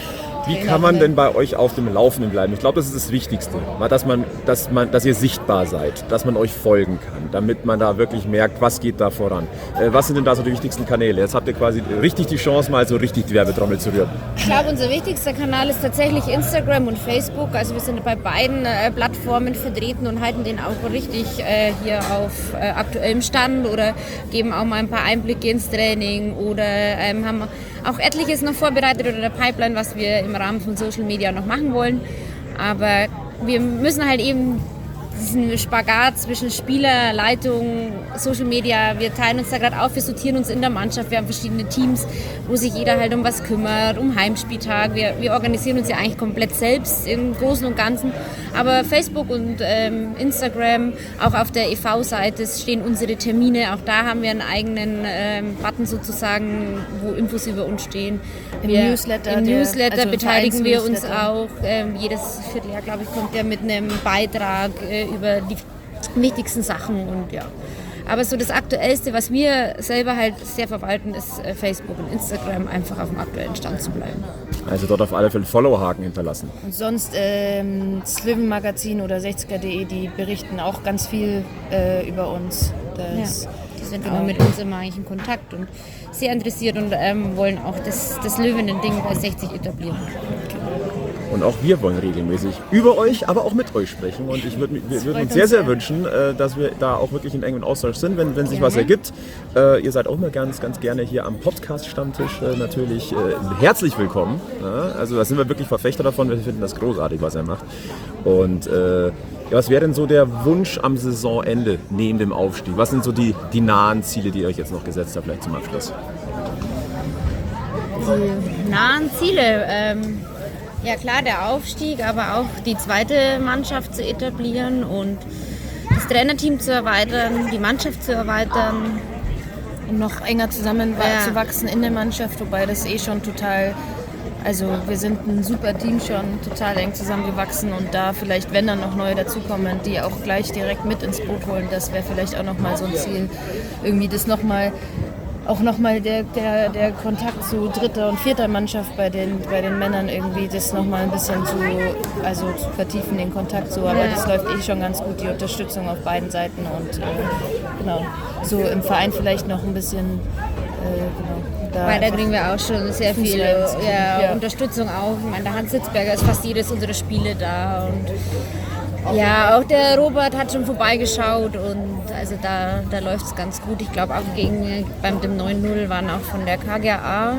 [SPEAKER 5] Wie kann man denn bei euch auf dem Laufenden bleiben? Ich glaube, das ist das Wichtigste, dass man, dass man, dass ihr sichtbar seid, dass man euch folgen kann, damit man da wirklich merkt, was geht da voran. Äh, was sind denn da so die wichtigsten Kanäle? Jetzt habt ihr quasi richtig die Chance, mal so richtig die Werbetrommel zu rühren.
[SPEAKER 7] Ich glaube, unser wichtigster Kanal ist tatsächlich Instagram und Facebook. Also wir sind bei beiden äh, Plattformen vertreten und halten den auch richtig äh, hier auf äh, aktuellem Stand oder geben auch mal ein paar Einblicke ins Training oder ähm, haben auch etliches noch vorbereitet oder der Pipeline, was wir im Rahmen von Social Media noch machen wollen. Aber wir müssen halt eben diesen Spagat zwischen Spieler, Leitung, Social Media, wir teilen uns da gerade auf, wir sortieren uns in der Mannschaft, wir haben verschiedene Teams, wo sich jeder halt um was kümmert, um Heimspieltag, wir, wir organisieren uns ja eigentlich komplett selbst im Großen und Ganzen, aber Facebook und ähm, Instagram, auch auf der E V-Seite stehen unsere Termine, auch da haben wir einen eigenen ähm, Button sozusagen, wo Infos über uns stehen.
[SPEAKER 6] Im
[SPEAKER 7] wir,
[SPEAKER 6] Newsletter,
[SPEAKER 7] Im
[SPEAKER 6] der,
[SPEAKER 7] Newsletter
[SPEAKER 6] also
[SPEAKER 7] beteiligen wir uns
[SPEAKER 6] Vereins-Newsletter.
[SPEAKER 7] auch, ähm, jedes Vierteljahr, glaube ich, kommt der mit einem Beitrag äh, über die wichtigsten Sachen und ja. Aber so das Aktuellste, was wir selber halt sehr verwalten, ist äh, Facebook und Instagram, einfach auf dem aktuellen Stand zu bleiben.
[SPEAKER 5] Also dort auf alle Fälle Follow-Haken hinterlassen.
[SPEAKER 6] Und sonst ähm, das Löwenmagazin oder sechziger punkt de, die berichten auch ganz viel äh, über uns. Das,
[SPEAKER 7] Ja. Die sind
[SPEAKER 6] genau.
[SPEAKER 7] immer mit uns immer eigentlich in Kontakt und sehr interessiert und ähm, wollen auch das, das Löwenen-Ding bei sechzig etablieren.
[SPEAKER 5] Und auch wir wollen regelmäßig über euch, aber auch mit euch sprechen. Und ich würd, wir würden uns sehr, sehr wünschen, äh, dass wir da auch wirklich in engem Austausch sind, wenn, wenn sich was ergibt. Äh, ihr seid auch mal ganz, ganz gerne hier am Podcast-Stammtisch äh, natürlich äh, herzlich willkommen. Ja, also da sind wir wirklich Verfechter davon. Wir finden das großartig, was er macht. Und äh, ja, was wäre denn so der Wunsch am Saisonende neben dem Aufstieg? Was sind so die, die nahen Ziele, die ihr euch jetzt noch gesetzt habt, vielleicht zum Abschluss?
[SPEAKER 7] Die nahen Ziele, ähm, ja klar, der Aufstieg, aber auch die zweite Mannschaft zu etablieren und das Trainerteam zu erweitern, die Mannschaft zu erweitern.
[SPEAKER 6] Und noch enger zusammenzuwachsen
[SPEAKER 7] Ja.
[SPEAKER 6] in der Mannschaft, wobei das eh schon total, also wir sind ein super Team schon, total eng zusammengewachsen und da vielleicht, wenn dann noch neue dazukommen, die auch gleich direkt mit ins Boot holen, das wäre vielleicht auch nochmal so ein Ziel, irgendwie das nochmal, auch nochmal der, der, der Kontakt zu dritter und vierter Mannschaft bei den, bei den Männern irgendwie, das nochmal ein bisschen zu, also zu vertiefen, den Kontakt so, aber
[SPEAKER 7] Ja.
[SPEAKER 6] das läuft eh schon ganz gut, die Unterstützung auf beiden Seiten und äh, genau, so im Verein vielleicht noch ein bisschen, äh, genau. Da
[SPEAKER 7] Weil da kriegen wir auch schon sehr
[SPEAKER 6] Fuß
[SPEAKER 7] viel
[SPEAKER 6] reinziehen.
[SPEAKER 7] ja,
[SPEAKER 6] Ja.
[SPEAKER 7] Unterstützung auch. Ich meine, der Hans Sitzberger ist fast jedes unserer Spiele da und ja, auch der Robert hat schon vorbeigeschaut und also da, da läuft es ganz gut. Ich glaube auch gegen beim dem neun null waren auch von der K G A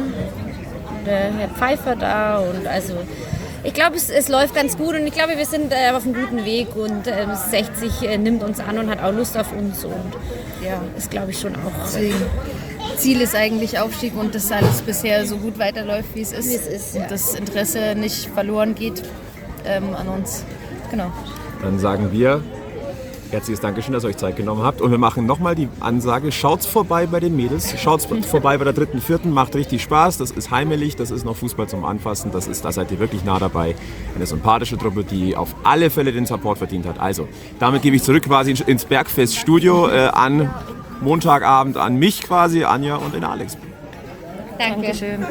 [SPEAKER 7] der Herr Pfeiffer da und also ich glaube, es, es läuft ganz gut und ich glaube, wir sind äh, auf einem guten Weg und äh, sechzig äh, nimmt uns an und hat auch Lust auf uns und ja, ist glaube ich schon auch.
[SPEAKER 6] Deswegen, Ziel ist eigentlich Aufstieg und dass alles bisher so gut weiterläuft, wie es ist.
[SPEAKER 7] Wie es ist,
[SPEAKER 6] und
[SPEAKER 7] ja.
[SPEAKER 6] das Interesse nicht verloren geht ähm, an uns. Genau.
[SPEAKER 5] Dann sagen wir herzliches Dankeschön, dass ihr euch Zeit genommen habt. Und wir machen nochmal die Ansage, schaut's vorbei bei den Mädels, schaut's vorbei bei der dritten, vierten, macht richtig Spaß, das ist heimelig, das ist noch Fußball zum Anfassen, das ist, da seid ihr wirklich nah dabei. Eine sympathische Truppe, die auf alle Fälle den Support verdient hat. Also, damit gebe ich zurück quasi ins Bergfest-Studio äh, an Montagabend an mich quasi, Anja und den Alex.
[SPEAKER 7] Danke.
[SPEAKER 6] Dankeschön.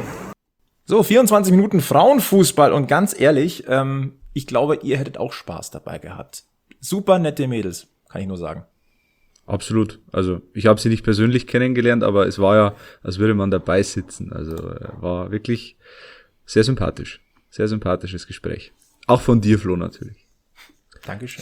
[SPEAKER 2] So, vierundzwanzig Minuten Frauenfußball und ganz ehrlich, ähm, ich glaube, ihr hättet auch Spaß dabei gehabt. Super nette Mädels, kann ich nur sagen.
[SPEAKER 3] Absolut. Also ich habe sie nicht persönlich kennengelernt, aber es war ja, als würde man dabei sitzen. Also äh, war wirklich sehr sympathisch. Sehr sympathisches Gespräch. Auch von dir, Flo, natürlich.
[SPEAKER 2] Dankeschön.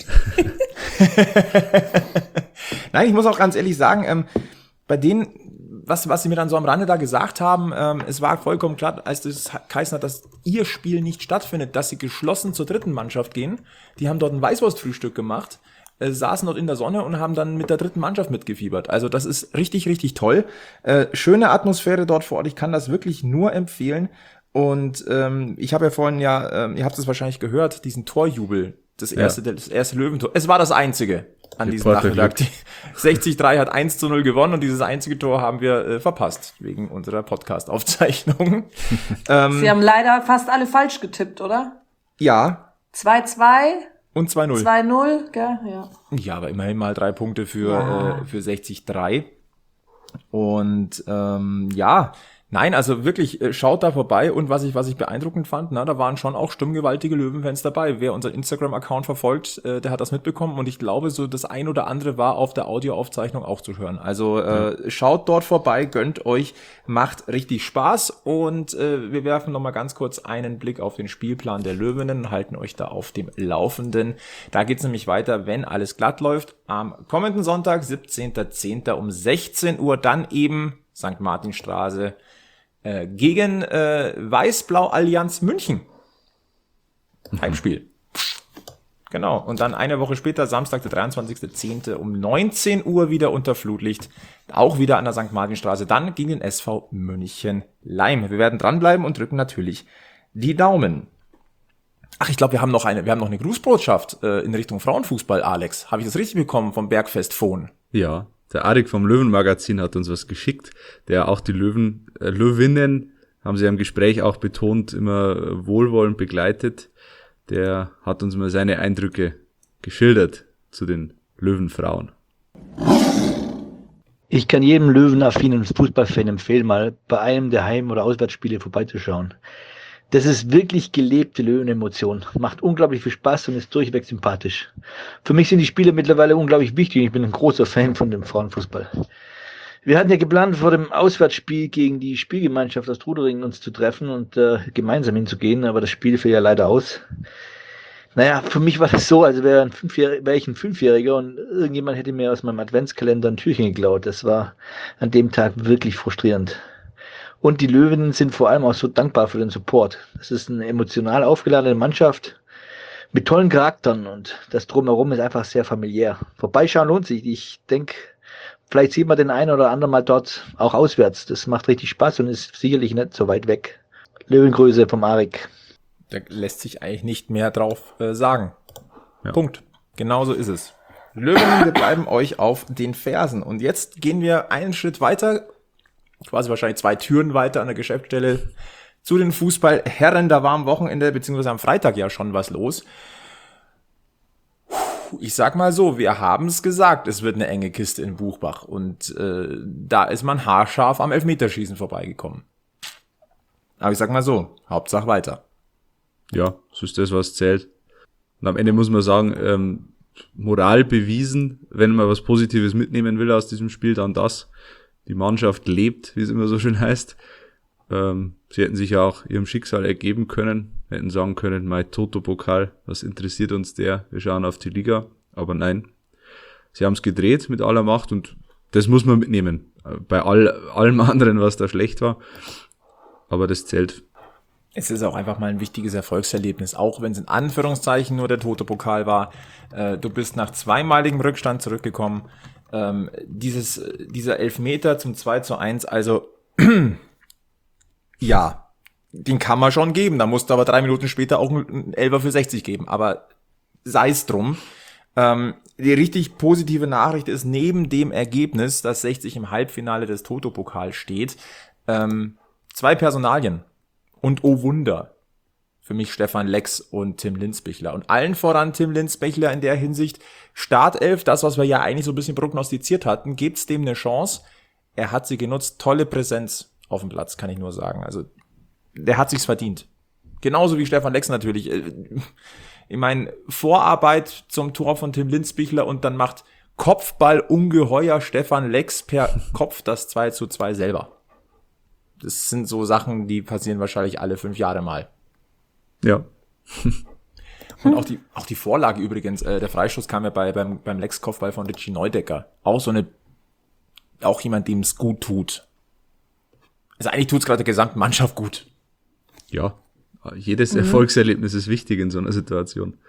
[SPEAKER 2] Nein, ich muss auch ganz ehrlich sagen, ähm, bei denen, was, was sie mir dann so am Rande da gesagt haben, ähm, es war vollkommen klar, als das geheißen hat, dass ihr Spiel nicht stattfindet, dass sie geschlossen zur dritten Mannschaft gehen. Die haben dort ein Weißwurstfrühstück gemacht, äh, saßen dort in der Sonne und haben dann mit der dritten Mannschaft mitgefiebert. Also das ist richtig, richtig toll. Äh, schöne Atmosphäre dort vor Ort. Ich kann das wirklich nur empfehlen. Und ähm, ich habe ja vorhin ja, ähm, ihr habt es wahrscheinlich gehört, diesen Torjubel. Das erste, ja. das erste Löwentor. Es war das einzige an diesem Nachmittag. Die sechzig drei hat eins zu null gewonnen und dieses einzige Tor haben wir äh, verpasst, wegen unserer Podcast-Aufzeichnung. ähm,
[SPEAKER 4] Sie haben leider fast alle falsch getippt, oder?
[SPEAKER 2] Ja.
[SPEAKER 4] zwei zwei
[SPEAKER 2] und zwei null.
[SPEAKER 4] zwei null, gell? Ja.
[SPEAKER 2] Ja, aber immerhin mal drei Punkte für,
[SPEAKER 4] ja.
[SPEAKER 2] äh, für sechzig drei. Und ähm, ja, Nein, also wirklich, äh, schaut da vorbei und was ich was ich beeindruckend fand, na, da waren schon auch stimmgewaltige Löwenfans dabei. Wer unseren Instagram-Account verfolgt, äh, der hat das mitbekommen und ich glaube, so das ein oder andere war auf der Audioaufzeichnung auch zu hören. Also äh, ja. Schaut dort vorbei, gönnt euch, macht richtig Spaß und äh, wir werfen nochmal ganz kurz einen Blick auf den Spielplan der Löwinnen und halten euch da auf dem Laufenden. Da geht's nämlich weiter, wenn alles glatt läuft. Am kommenden Sonntag, siebzehnten zehnten um sechzehn Uhr, dann eben Sankt Martinstraße gegen äh, Weiß-Blau-Allianz München. Heimspiel. Genau. Und dann eine Woche später, Samstag, der dreiundzwanzigsten zehnten um neunzehn Uhr wieder unter Flutlicht. Auch wieder an der Sankt Martinstraße. Dann gegen den S V München-Leim. Wir werden dranbleiben und drücken natürlich die Daumen. Ach, ich glaube, wir haben noch eine, wir haben noch eine Grußbotschaft äh, in Richtung Frauenfußball, Alex. Habe ich das richtig bekommen vom Bergfest Fohn?
[SPEAKER 3] Ja. Der Arik vom Löwenmagazin hat uns was geschickt, der auch die Löwen, äh, Löwinnen, haben sie im Gespräch auch betont, immer wohlwollend begleitet. Der hat uns mal seine Eindrücke geschildert zu den Löwenfrauen.
[SPEAKER 8] Ich kann jedem löwenaffinen Fußballfan empfehlen, mal bei einem der Heim- oder Auswärtsspiele vorbeizuschauen. Das ist wirklich gelebte Löwenemotion. Macht unglaublich viel Spaß und ist durchweg sympathisch. Für mich sind die Spiele mittlerweile unglaublich wichtig. Ich bin ein großer Fan von dem Frauenfußball. Wir hatten ja geplant, vor dem Auswärtsspiel gegen die Spielgemeinschaft aus Trudering uns zu treffen und äh, gemeinsam hinzugehen, aber das Spiel fiel ja leider aus. Naja, für mich war das so, als wäre ein Fünfjähriger, wäre ich ein Fünfjähriger und irgendjemand hätte mir aus meinem Adventskalender ein Türchen geklaut. Das war an dem Tag wirklich frustrierend. Und die Löwinnen sind vor allem auch so dankbar für den Support. Das ist eine emotional aufgeladene Mannschaft mit tollen Charakteren und das Drumherum ist einfach sehr familiär. Vorbeischauen lohnt sich. Ich denke, vielleicht sieht man den einen oder anderen mal dort auch auswärts. Das macht richtig Spaß und ist sicherlich nicht so weit weg. Löwengrüße vom Arik.
[SPEAKER 2] Da lässt sich eigentlich nicht mehr drauf äh, sagen. Ja. Punkt. Genauso ist es. Löwinnen, wir bleiben euch auf den Fersen. Und jetzt gehen wir einen Schritt weiter, quasi wahrscheinlich zwei Türen weiter an der Geschäftsstelle zu den Fußballherren. Da war am Wochenende beziehungsweise am Freitag ja schon was los. Ich sag mal so, wir haben es gesagt, es wird eine enge Kiste in Buchbach. Und äh, da ist man haarscharf am Elfmeterschießen vorbeigekommen. Aber ich sag mal so, Hauptsache weiter.
[SPEAKER 3] Ja, so ist das, was zählt. Und am Ende muss man sagen, ähm, Moral bewiesen, wenn man was Positives mitnehmen will aus diesem Spiel, dann das. Die Mannschaft lebt, wie es immer so schön heißt. Ähm, sie hätten sich ja auch ihrem Schicksal ergeben können, hätten sagen können, mein Toto-Pokal, was interessiert uns der? Wir schauen auf die Liga. Aber nein, sie haben es gedreht mit aller Macht und das muss man mitnehmen. Bei all, allem anderen, was da schlecht war. Aber das zählt.
[SPEAKER 2] Es ist auch einfach mal ein wichtiges Erfolgserlebnis, auch wenn es in Anführungszeichen nur der Toto-Pokal war. Äh, du bist nach zweimaligem Rückstand zurückgekommen. Ähm, dieses, dieser Elfmeter zum zwei zu eins, also ja, den kann man schon geben. Da musst du aber drei Minuten später auch einen Elfer für sechzig geben. Aber sei es drum. Ähm, die richtig positive Nachricht ist, neben dem Ergebnis, dass sechzig im Halbfinale des Toto-Pokals steht, ähm, zwei Personalien. Und oh Wunder, für mich Stefan Lex und Tim Linzbichler. Und allen voran Tim Linzbichler in der Hinsicht, Startelf, das, was wir ja eigentlich so ein bisschen prognostiziert hatten, gibt's dem eine Chance. Er hat sie genutzt, tolle Präsenz auf dem Platz, kann ich nur sagen. Also, der hat sich's verdient. Genauso wie Stefan Lex natürlich. Ich meine, Vorarbeit zum Tor von Tim Linzbichler und dann macht Kopfball-Ungeheuer Stefan Lex per Kopf das zwei zu zwei selber. Das sind so Sachen, die passieren wahrscheinlich alle fünf Jahre mal.
[SPEAKER 3] Ja.
[SPEAKER 2] Und auch die, auch die Vorlage übrigens, äh, der Freistoß kam ja bei, beim, beim Lex-Kopfball von Richie Neudecker. Auch so eine, auch jemand, dem es gut tut. Also eigentlich tut's gerade der gesamten Mannschaft gut.
[SPEAKER 3] Ja, jedes mhm. Erfolgserlebnis ist wichtig in so einer Situation.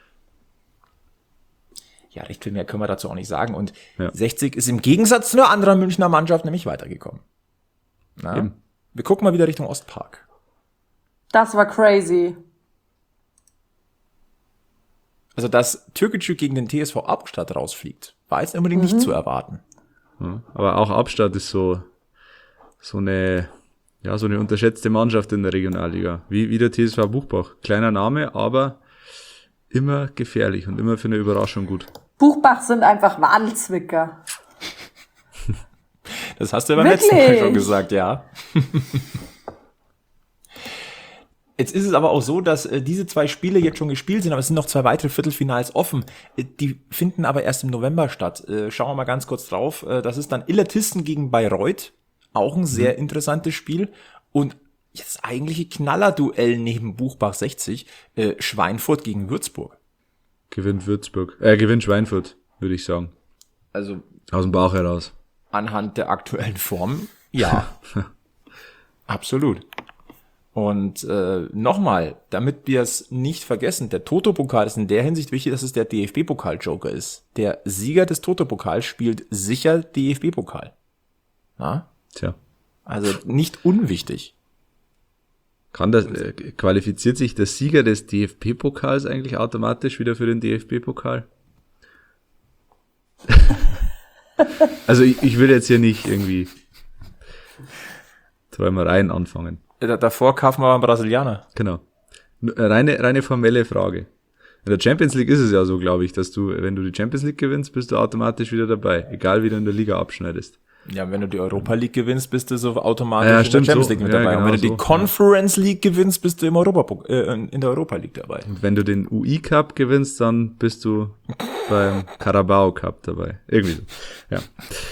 [SPEAKER 2] Ja, recht viel mehr können wir dazu auch nicht sagen. Und
[SPEAKER 3] ja.
[SPEAKER 2] sechzig ist im Gegensatz zu einer anderen Münchner Mannschaft nämlich weitergekommen. Na? Wir gucken mal wieder Richtung Ostpark.
[SPEAKER 4] Das war crazy.
[SPEAKER 2] Also, dass Türkgücü gegen den T S V Albstadt rausfliegt, war jetzt unbedingt mhm. nicht zu erwarten.
[SPEAKER 3] Ja, aber auch Albstadt ist so, so eine, ja, so eine unterschätzte Mannschaft in der Regionalliga. Wie, wie der T S V Buchbach. Kleiner Name, aber immer gefährlich und immer für eine Überraschung gut.
[SPEAKER 4] Buchbach sind einfach Wadelzwicker.
[SPEAKER 2] Das hast du ja beim Wirklich? letzten Mal schon gesagt, ja. Jetzt ist es aber auch so, dass äh, diese zwei Spiele jetzt schon gespielt sind, aber es sind noch zwei weitere Viertelfinals offen. Äh, die finden aber erst im November statt. Äh, schauen wir mal ganz kurz drauf. Äh, das ist dann Illertissen gegen Bayreuth. Auch ein sehr interessantes Spiel. Und jetzt das eigentliche Knallerduell neben Buchbach sechzig. Äh, Schweinfurt gegen Würzburg.
[SPEAKER 3] Gewinnt Würzburg. Äh, gewinnt Schweinfurt, würde ich sagen.
[SPEAKER 2] Also
[SPEAKER 3] aus dem Bauch heraus.
[SPEAKER 2] Anhand der aktuellen Form, ja. Absolut. Und äh, nochmal, damit wir es nicht vergessen, der Toto-Pokal ist in der Hinsicht wichtig, dass es der D F B-Pokal-Joker ist. Der Sieger des Toto-Pokals spielt sicher D F B-Pokal. Na?
[SPEAKER 3] Tja.
[SPEAKER 2] Also nicht unwichtig.
[SPEAKER 3] Kann das, äh, qualifiziert sich der Sieger des D F B-Pokals eigentlich automatisch wieder für den D F B-Pokal? Also ich, ich will jetzt hier nicht irgendwie Träumereien anfangen.
[SPEAKER 2] Da, davor kaufen wir einen Brasilianer.
[SPEAKER 3] Genau. Reine, reine formelle Frage. In der Champions League ist es ja so, glaube ich, dass du, wenn du die Champions League gewinnst, bist du automatisch wieder dabei, egal wie du in der Liga abschneidest.
[SPEAKER 2] Ja, wenn du die Europa League gewinnst, bist du so automatisch
[SPEAKER 3] ja,
[SPEAKER 2] in
[SPEAKER 3] stimmt,
[SPEAKER 2] der Champions
[SPEAKER 3] so.
[SPEAKER 2] League mit
[SPEAKER 3] Ja,
[SPEAKER 2] dabei.
[SPEAKER 3] genau
[SPEAKER 2] Und wenn du
[SPEAKER 3] so.
[SPEAKER 2] die Conference League gewinnst, bist du im Europa, äh, in der Europa League dabei.
[SPEAKER 3] Und wenn du den U I Cup gewinnst, dann bist du beim Carabao Cup dabei. Irgendwie so. Ja.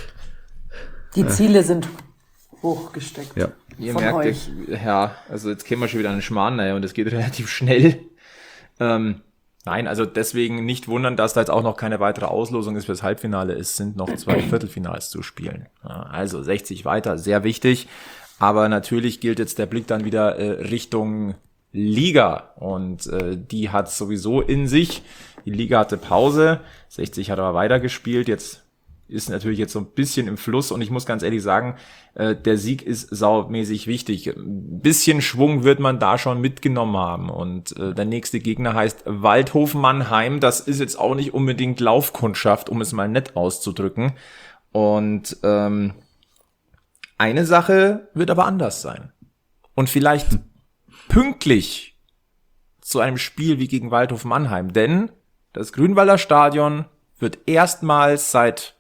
[SPEAKER 4] Die Ziele sind hochgesteckt.
[SPEAKER 3] Ja.
[SPEAKER 2] Ihr
[SPEAKER 4] Von
[SPEAKER 2] merkt,
[SPEAKER 4] euch.
[SPEAKER 2] ich, ja, also jetzt kämen wir schon wieder an den Schmarrn, naja, und es geht relativ schnell. Ähm, nein, also deswegen nicht wundern, dass da jetzt auch noch keine weitere Auslosung ist fürs Halbfinale. Es sind noch zwei Viertelfinals zu spielen. Ja, also sechzig weiter, sehr wichtig. Aber natürlich gilt jetzt der Blick dann wieder äh, Richtung Liga. Und äh, die hat sowieso in sich. Die Liga hatte Pause, sechzig hat aber weitergespielt. Jetzt ist natürlich jetzt so ein bisschen im Fluss und ich muss ganz ehrlich sagen, äh, der Sieg ist saumäßig wichtig. Ein bisschen Schwung wird man da schon mitgenommen haben und äh, der nächste Gegner heißt Waldhof Mannheim. Das ist jetzt auch nicht unbedingt Laufkundschaft, um es mal nett auszudrücken. Und ähm, eine Sache wird aber anders sein. Und vielleicht pünktlich zu einem Spiel wie gegen Waldhof Mannheim, denn das Grünwalder Stadion wird erstmals seit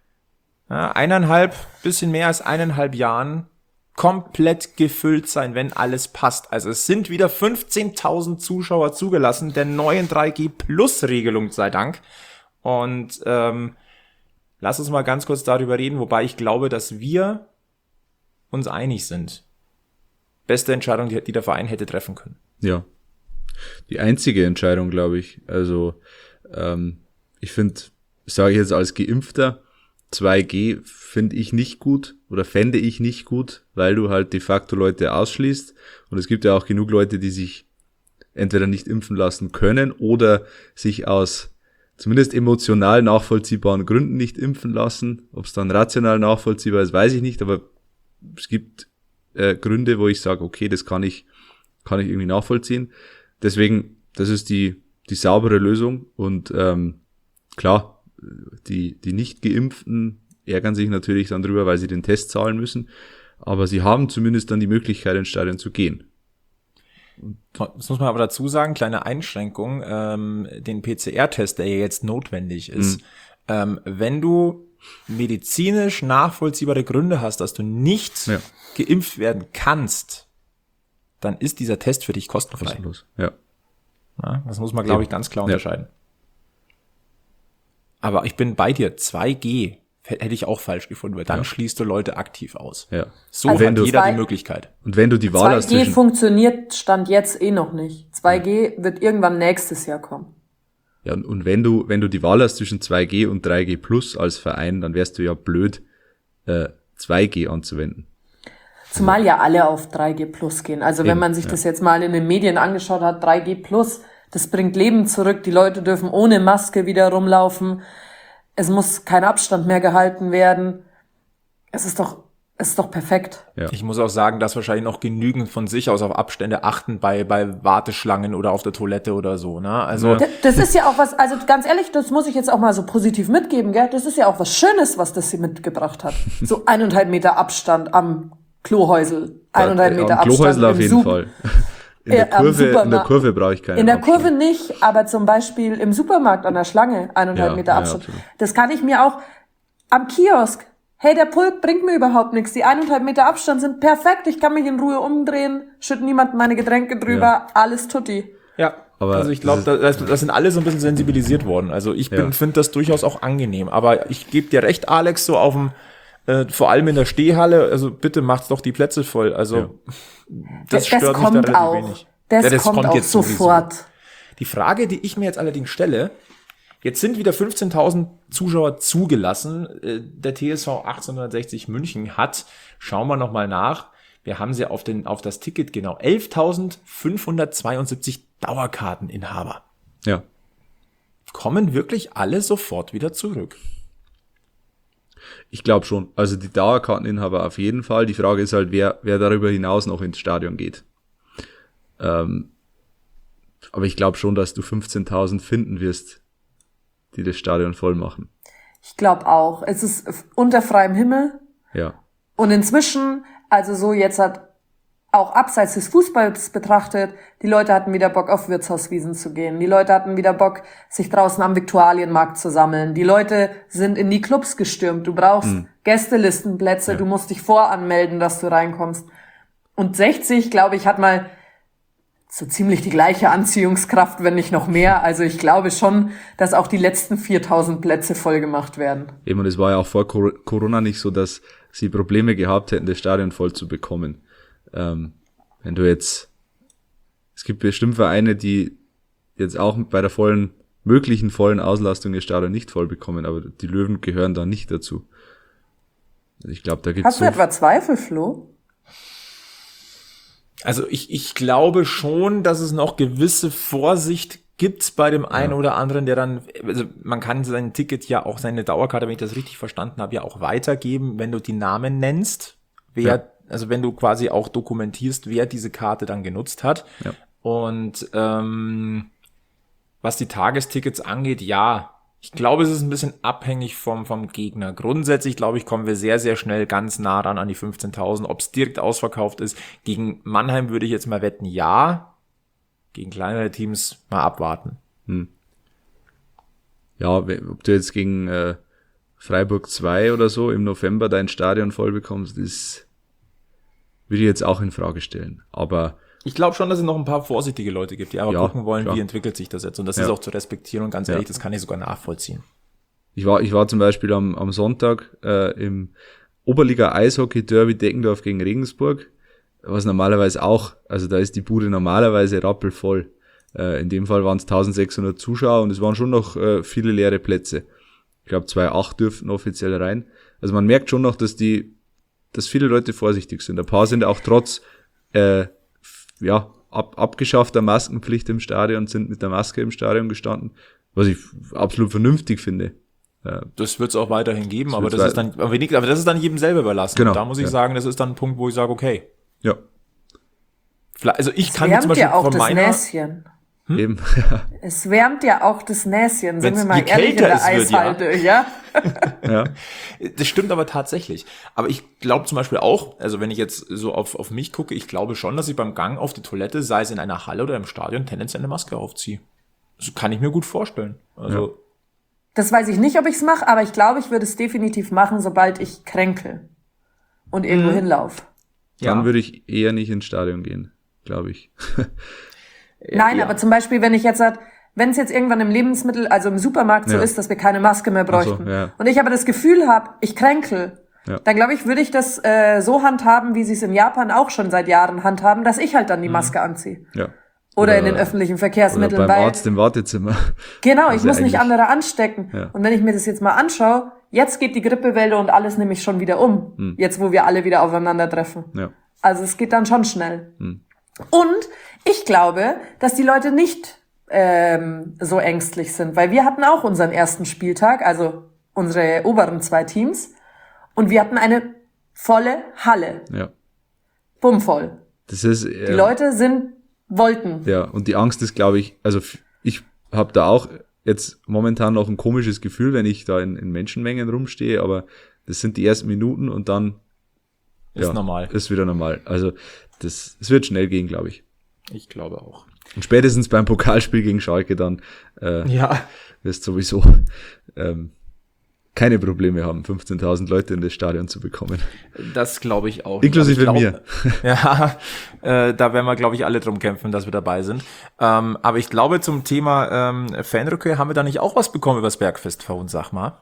[SPEAKER 2] ja, eineinhalb, bisschen mehr als eineinhalb Jahren komplett gefüllt sein, wenn alles passt. Also es sind wieder fünfzehntausend Zuschauer zugelassen, der neuen drei G Plus Regelung sei Dank. Und ähm, lass uns mal ganz kurz darüber reden, wobei ich glaube, dass wir uns einig sind. Beste Entscheidung, die, die der Verein hätte treffen können.
[SPEAKER 3] Ja. Die einzige Entscheidung, glaube ich. Also ähm, ich finde, sage ich jetzt als Geimpfter, zwei G finde ich nicht gut oder fände ich nicht gut, weil du halt de facto Leute ausschließt und es gibt ja auch genug Leute, die sich entweder nicht impfen lassen können oder sich aus zumindest emotional nachvollziehbaren Gründen nicht impfen lassen. Ob es dann rational nachvollziehbar ist, weiß ich nicht, aber es gibt äh, Gründe, wo ich sage, okay, das kann ich kann ich irgendwie nachvollziehen. Deswegen, das ist die die saubere Lösung und ähm, klar, Die, die nicht Geimpften ärgern sich natürlich dann drüber, weil sie den Test zahlen müssen. Aber sie haben zumindest dann die Möglichkeit, ins Stadion zu gehen.
[SPEAKER 2] Das muss man aber dazu sagen, kleine Einschränkung, ähm, den P C R-Test, der ja jetzt notwendig ist. Mhm. Ähm, wenn du medizinisch nachvollziehbare Gründe hast, dass du nicht ja. geimpft werden kannst, dann ist dieser Test für dich kostenfrei.
[SPEAKER 3] Kostenlos, ja.
[SPEAKER 2] Ja, das muss man, glaube ich, ganz klar unterscheiden. Ja. Aber ich bin bei dir, zwei G hätte ich auch falsch gefunden, weil dann ja. schließt du Leute aktiv aus.
[SPEAKER 3] Ja.
[SPEAKER 2] So
[SPEAKER 4] also
[SPEAKER 2] hat jeder
[SPEAKER 4] zwei,
[SPEAKER 2] die Möglichkeit.
[SPEAKER 3] Und wenn du die Wahl hast
[SPEAKER 4] zwei G
[SPEAKER 3] zwischen...
[SPEAKER 4] funktioniert Stand jetzt eh noch nicht. zwei G ja. wird irgendwann nächstes Jahr kommen.
[SPEAKER 3] Ja, und, und wenn du wenn du die Wahl hast zwischen zwei G und drei G Plus als Verein, dann wärst du ja blöd, äh, zwei G anzuwenden.
[SPEAKER 4] Zumal ja alle auf drei G Plus gehen. Also Eben, wenn man sich ja. das jetzt mal in den Medien angeschaut hat, drei G Plus, das bringt Leben zurück. Die Leute dürfen ohne Maske wieder rumlaufen. Es muss kein Abstand mehr gehalten werden. Es ist doch, es ist doch perfekt.
[SPEAKER 2] Ja. Ich muss auch sagen, dass wahrscheinlich noch genügend von sich aus auf Abstände achten bei, bei Warteschlangen oder auf der Toilette oder so, ne? Also.
[SPEAKER 4] Das, das ist ja auch was, also ganz ehrlich, das muss ich jetzt auch mal so positiv mitgeben, gell? Das ist ja auch was Schönes, was das hier mitgebracht hat. So eineinhalb Meter Abstand am Klohäusel. Eineinhalb Meter
[SPEAKER 3] Abstand. Am Klohäusel auf jeden Sup- Fall. In der Kurve, in der Kurve brauche ich keinen
[SPEAKER 4] In der
[SPEAKER 3] Abstand.
[SPEAKER 4] Kurve nicht, aber zum Beispiel im Supermarkt an der Schlange, eineinhalb
[SPEAKER 3] ja,
[SPEAKER 4] Meter Abstand.
[SPEAKER 3] Ja,
[SPEAKER 4] das kann ich mir auch am Kiosk, hey, der Pulk bringt mir überhaupt nichts. Die eineinhalb Meter Abstand sind perfekt. Ich kann mich in Ruhe umdrehen, schütte niemand meine Getränke drüber, ja. alles tutti.
[SPEAKER 2] Ja, aber also ich glaube, da, das, das sind alle so ein bisschen sensibilisiert worden. Also ich bin, ja. finde das durchaus auch angenehm. Aber ich gebe dir recht, Alex, so auf dem, äh, vor allem in der Stehhalle, also bitte macht's doch die Plätze voll. Also ja. das, das stört
[SPEAKER 4] das
[SPEAKER 2] mich da relativ
[SPEAKER 4] auch.
[SPEAKER 2] wenig.
[SPEAKER 4] Das,
[SPEAKER 2] ja, das
[SPEAKER 4] kommt, kommt auch sofort.
[SPEAKER 2] Sowieso. Die Frage, die ich mir jetzt allerdings stelle, jetzt sind wieder fünfzehntausend Zuschauer zugelassen. Der T S V achtzehnhundertsechzig München hat, schauen wir nochmal nach, wir haben sie auf, den, auf das Ticket genau, elftausendfünfhundertzweiundsiebzig Dauerkarteninhaber.
[SPEAKER 3] Ja.
[SPEAKER 2] Kommen wirklich alle sofort wieder zurück?
[SPEAKER 3] Ich glaube schon. Also die Dauerkarteninhaber auf jeden Fall. Die Frage ist halt, wer, wer darüber hinaus noch ins Stadion geht. Ähm, aber ich glaube schon, dass du fünfzehntausend finden wirst, die das Stadion voll machen.
[SPEAKER 4] Ich glaube auch. Es ist unter freiem Himmel.
[SPEAKER 3] Ja.
[SPEAKER 4] Und inzwischen, also so jetzt hat auch abseits des Fußballs betrachtet, die Leute hatten wieder Bock auf Wirtshauswiesen zu gehen. Die Leute hatten wieder Bock, sich draußen am Viktualienmarkt zu sammeln. Die Leute sind in die Clubs gestürmt. Du brauchst mhm. Gästelistenplätze. Ja. Du musst dich voranmelden, dass du reinkommst. Und sechzig, glaube ich, hat mal so ziemlich die gleiche Anziehungskraft, wenn nicht noch mehr. Also ich glaube schon, dass auch die letzten viertausend Plätze voll gemacht werden.
[SPEAKER 3] Eben, und es war ja auch vor Corona nicht so, dass sie Probleme gehabt hätten, das Stadion voll zu bekommen. Ähm, wenn du jetzt, es gibt bestimmt Vereine, die jetzt auch bei der vollen, möglichen vollen Auslastung das Stadion nicht voll bekommen, aber die Löwen gehören da nicht dazu. Also ich glaube, da gibt es
[SPEAKER 4] Hast du so etwa Zweifel, Flo?
[SPEAKER 2] Also ich, ich glaube schon, dass es noch gewisse Vorsicht gibt bei dem einen ja. oder anderen, der dann, also man kann sein Ticket ja auch, seine Dauerkarte, wenn ich das richtig verstanden habe, ja auch weitergeben, wenn du die Namen nennst, wer, ja. also wenn du quasi auch dokumentierst, wer diese Karte dann genutzt hat.
[SPEAKER 3] Ja.
[SPEAKER 2] Und ähm, was die Tagestickets angeht, ja, ich glaube, es ist ein bisschen abhängig vom vom Gegner. Grundsätzlich, glaube ich, kommen wir sehr, sehr schnell ganz nah ran an die fünfzehntausend. Ob es direkt ausverkauft ist, gegen Mannheim würde ich jetzt mal wetten, ja. Gegen kleinere Teams mal abwarten.
[SPEAKER 3] Hm. Ja, ob du jetzt gegen äh, Freiburg zwei oder so im November dein Stadion voll bekommst, ist, würde ich jetzt auch in Frage stellen. Aber
[SPEAKER 2] ich glaube schon, dass es noch ein paar vorsichtige Leute gibt, die aber
[SPEAKER 3] ja,
[SPEAKER 2] gucken wollen,
[SPEAKER 3] klar.
[SPEAKER 2] wie entwickelt sich das jetzt. Und das
[SPEAKER 3] ja.
[SPEAKER 2] ist auch zu respektieren und ganz ehrlich,
[SPEAKER 3] ja.
[SPEAKER 2] das kann ich sogar nachvollziehen.
[SPEAKER 3] Ich war, ich war zum Beispiel am, am Sonntag äh, im Oberliga-Eishockey-Derby Deckendorf gegen Regensburg, was normalerweise auch, also da ist die Bude normalerweise rappelvoll. Äh, in dem Fall waren es eintausendsechshundert Zuschauer und es waren schon noch äh, viele leere Plätze. Ich glaube, zwei Komma acht dürften offiziell rein. Also man merkt schon noch, dass die, dass viele Leute vorsichtig sind. Ein paar sind auch trotz äh, ja, ab, abgeschaffter Maskenpflicht im Stadion, sind mit der Maske im Stadion gestanden, was ich absolut vernünftig finde.
[SPEAKER 2] Das wird es auch weiterhin geben, das aber das ist dann, aber das ist dann jedem selber überlassen.
[SPEAKER 3] Genau,
[SPEAKER 2] und da muss ich
[SPEAKER 3] ja.
[SPEAKER 2] sagen, das ist dann ein Punkt, wo ich sage, okay.
[SPEAKER 3] Ja.
[SPEAKER 2] Also ich
[SPEAKER 4] es
[SPEAKER 2] kann mir zum Beispiel
[SPEAKER 4] ja auch
[SPEAKER 2] von
[SPEAKER 4] das
[SPEAKER 2] meiner...
[SPEAKER 4] Näschen.
[SPEAKER 3] Hm? Eben.
[SPEAKER 4] Es wärmt ja auch das Näschen, sind
[SPEAKER 2] Wenn's
[SPEAKER 4] wir mal
[SPEAKER 2] je
[SPEAKER 4] ehrlich in
[SPEAKER 2] kälter
[SPEAKER 4] der
[SPEAKER 2] es wird,
[SPEAKER 4] Eishalte, ja.
[SPEAKER 3] ja.
[SPEAKER 2] Das stimmt aber tatsächlich. Aber ich glaube zum Beispiel auch, also wenn ich jetzt so auf, auf mich gucke, ich glaube schon, dass ich beim Gang auf die Toilette, sei es in einer Halle oder im Stadion, tendenziell eine Maske aufziehe. Das kann ich mir gut vorstellen. Also...
[SPEAKER 3] Ja.
[SPEAKER 4] Das weiß ich nicht, ob ich es mache, aber ich glaube, ich würde es definitiv machen, sobald ich kränkel und irgendwo mhm. hinlaufe.
[SPEAKER 3] Dann
[SPEAKER 2] ja.
[SPEAKER 3] würde ich eher nicht ins Stadion gehen, glaube ich.
[SPEAKER 4] Nein,
[SPEAKER 2] ja.
[SPEAKER 4] aber zum Beispiel, wenn ich jetzt sage, wenn es jetzt irgendwann im Lebensmittel, also im Supermarkt so
[SPEAKER 3] ja.
[SPEAKER 4] ist, dass wir keine Maske mehr bräuchten
[SPEAKER 3] so, ja.
[SPEAKER 4] und ich aber das Gefühl habe, ich kränkel,
[SPEAKER 3] ja.
[SPEAKER 4] dann glaube ich, würde ich das äh, so handhaben, wie sie es in Japan auch schon seit Jahren handhaben, dass ich halt dann die Maske mhm. anziehe.
[SPEAKER 3] Ja.
[SPEAKER 4] Oder, oder in den
[SPEAKER 3] oder,
[SPEAKER 4] öffentlichen Verkehrsmitteln.
[SPEAKER 3] Oder beim
[SPEAKER 4] weil,
[SPEAKER 3] Arzt im Wartezimmer.
[SPEAKER 4] Genau, ich
[SPEAKER 3] also
[SPEAKER 4] muss nicht andere anstecken.
[SPEAKER 3] Ja.
[SPEAKER 4] Und wenn ich mir das jetzt mal anschaue, jetzt geht die Grippewelle und alles nämlich schon wieder um.
[SPEAKER 3] Hm.
[SPEAKER 4] Jetzt, wo wir alle wieder aufeinandertreffen.
[SPEAKER 3] Ja.
[SPEAKER 4] Also es geht dann schon schnell.
[SPEAKER 3] Hm.
[SPEAKER 4] Und ich glaube, dass die Leute nicht ähm, so ängstlich sind, weil wir hatten auch unseren ersten Spieltag, also unsere oberen zwei Teams, und wir hatten eine volle Halle.
[SPEAKER 3] Ja.
[SPEAKER 4] Bummvoll.
[SPEAKER 3] Das ist, äh,
[SPEAKER 4] die Leute sind wollten.
[SPEAKER 3] Ja, und die Angst ist, glaube ich, also ich habe da auch jetzt momentan noch ein komisches Gefühl, wenn ich da in, in Menschenmengen rumstehe, aber das sind die ersten Minuten und dann
[SPEAKER 2] ist
[SPEAKER 3] ja,
[SPEAKER 2] normal.
[SPEAKER 3] Ist wieder normal. Also das, es wird schnell gehen, glaube ich.
[SPEAKER 2] Ich glaube auch.
[SPEAKER 3] Und spätestens beim Pokalspiel gegen Schalke dann äh,
[SPEAKER 2] ja.
[SPEAKER 3] wirst sowieso ähm, keine Probleme haben, fünfzehntausend Leute in das Stadion zu bekommen.
[SPEAKER 2] Das glaube ich auch.
[SPEAKER 3] Inklusive
[SPEAKER 2] glaub,
[SPEAKER 3] mir.
[SPEAKER 2] Ja, äh, da werden wir, glaube ich, alle drum kämpfen, dass wir dabei sind. Ähm, aber ich glaube, zum Thema ähm, Fanrückkehr haben wir da nicht auch was bekommen über das Bergfest, Faun, sag mal.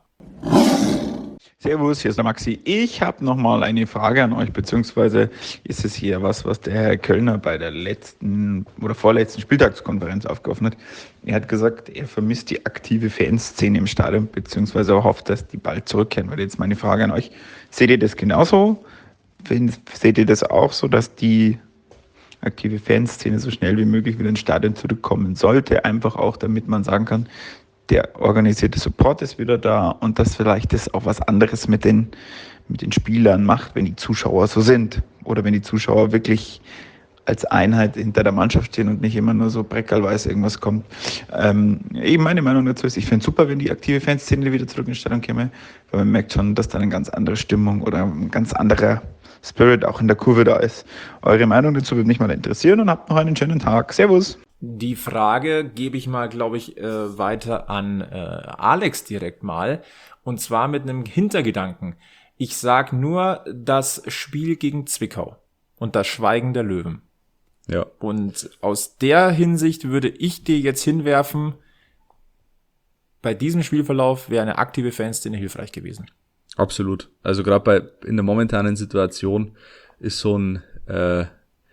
[SPEAKER 9] Servus, hier ist der Maxi. Ich habe nochmal eine Frage an euch, beziehungsweise ist es hier was, was der Herr Kölner bei der letzten oder vorletzten Spieltagskonferenz aufgeworfen hat. Er hat gesagt, er vermisst die aktive Fanszene im Stadion, beziehungsweise auch hofft, dass die bald zurückkehren. Weil jetzt meine Frage an euch, seht ihr das genauso? Seht ihr das auch so, dass die aktive Fanszene so schnell wie möglich wieder ins Stadion zurückkommen sollte? Einfach auch, damit man sagen kann, der organisierte Support ist wieder da und dass vielleicht das auch was anderes mit den, mit den Spielern macht, wenn die Zuschauer so sind. Oder wenn die Zuschauer wirklich als Einheit hinter der Mannschaft stehen und nicht immer nur so breckerlweise irgendwas kommt. Ähm, eben meine Meinung dazu ist, ich finde es super, wenn die aktive Fanszene wieder zurück ins Stadion käme, weil man merkt schon, dass da eine ganz andere Stimmung oder ein ganz anderer Spirit auch in der Kurve da ist. Eure Meinung dazu würde mich mal interessieren und habt noch einen schönen Tag. Servus!
[SPEAKER 2] Die Frage gebe ich mal, glaube ich, äh, weiter an äh, Alex direkt mal. Und zwar mit einem Hintergedanken. Ich sag nur das Spiel gegen Zwickau und das Schweigen der Löwen.
[SPEAKER 3] Ja.
[SPEAKER 2] Und aus der Hinsicht würde ich dir jetzt hinwerfen, bei diesem Spielverlauf wäre eine aktive Fanszene hilfreich gewesen.
[SPEAKER 3] Absolut. Also gerade bei in der momentanen Situation ist so ein äh,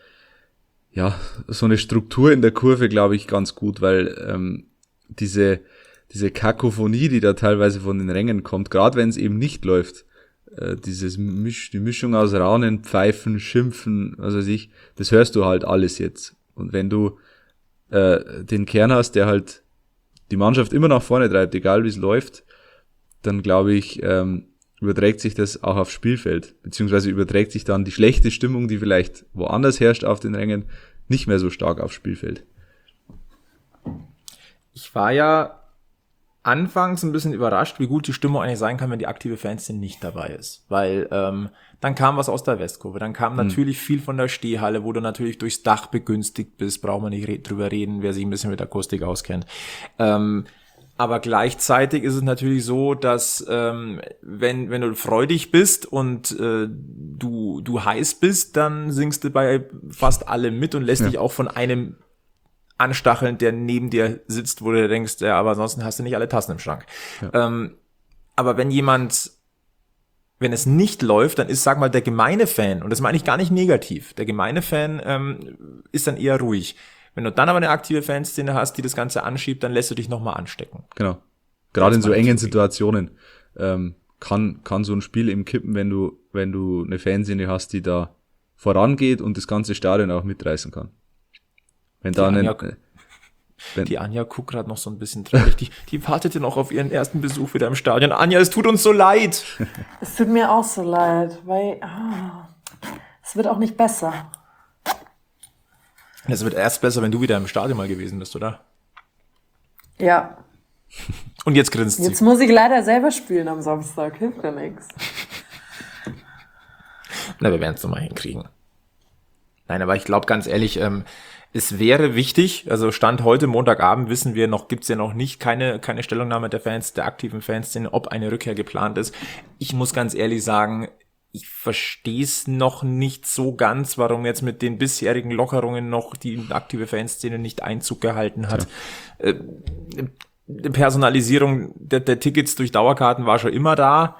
[SPEAKER 3] ja, so eine Struktur in der Kurve, glaube ich, ganz gut, weil ähm, diese diese Kakophonie, die da teilweise von den Rängen kommt, gerade wenn es eben nicht läuft, äh, dieses Misch, die Mischung aus Raunen, Pfeifen, Schimpfen, was weiß ich, das hörst du halt alles jetzt. Und wenn du äh, den Kern hast, der halt die Mannschaft immer nach vorne treibt, egal wie es läuft, dann glaube ich, ähm, überträgt sich das auch aufs Spielfeld, beziehungsweise überträgt sich dann die schlechte Stimmung, die vielleicht woanders herrscht auf den Rängen, nicht mehr so stark aufs Spielfeld.
[SPEAKER 2] Ich war ja anfangs ein bisschen überrascht, wie gut die Stimmung eigentlich sein kann, wenn die aktive Fanszene nicht dabei ist. Weil ähm, dann kam was aus der Westkurve, dann kam natürlich hm. viel von der Stehhalle, wo du natürlich durchs Dach begünstigt bist, braucht man nicht re- drüber reden, wer sich ein bisschen mit Akustik auskennt. Ähm, Aber gleichzeitig ist es natürlich so, dass ähm, wenn wenn du freudig bist und äh, du du heiß bist, dann singst du bei fast allem mit und lässt ja. dich auch von einem anstacheln, der neben dir sitzt, wo du denkst, ja, aber ansonsten hast du nicht alle Tassen im Schrank. Ja. Ähm, aber wenn jemand, wenn es nicht läuft, dann ist, sag mal, der gemeine Fan, und das meine ich gar nicht negativ, der gemeine Fan ähm, ist dann eher ruhig. Wenn du dann aber eine aktive Fanszene hast, die das Ganze anschiebt, dann lässt du dich nochmal anstecken.
[SPEAKER 3] Genau. Gerade in so engen Situationen ähm, kann kann so ein Spiel eben kippen, wenn du wenn du eine Fanszene hast, die da vorangeht und das ganze Stadion auch mitreißen kann. Wenn da
[SPEAKER 2] Anja,
[SPEAKER 3] einen, wenn
[SPEAKER 2] die Anja guckt gerade noch so ein bisschen traurig. Die, die wartete noch auf ihren ersten Besuch wieder im Stadion. Anja, es tut uns so leid.
[SPEAKER 4] Es tut mir auch so leid, weil ah, es wird auch nicht besser.
[SPEAKER 2] Es wird erst besser, wenn du wieder im Stadion mal gewesen bist, oder?
[SPEAKER 4] Ja.
[SPEAKER 2] Und jetzt grinst sie.
[SPEAKER 4] Jetzt muss ich leider selber spielen am Samstag. Hilft ja nichts.
[SPEAKER 2] Na, wir werden es nochmal hinkriegen. Nein, aber ich glaube ganz ehrlich, ähm, es wäre wichtig, also Stand heute Montagabend wissen wir noch, gibt's ja noch nicht keine keine Stellungnahme der Fans, der aktiven Fanszene, ob eine Rückkehr geplant ist. Ich muss ganz ehrlich sagen, ich verstehe es noch nicht so ganz, warum jetzt mit den bisherigen Lockerungen noch die aktive Fanszene nicht Einzug gehalten hat. Ja. Äh, die Personalisierung der, der Tickets durch Dauerkarten war schon immer da.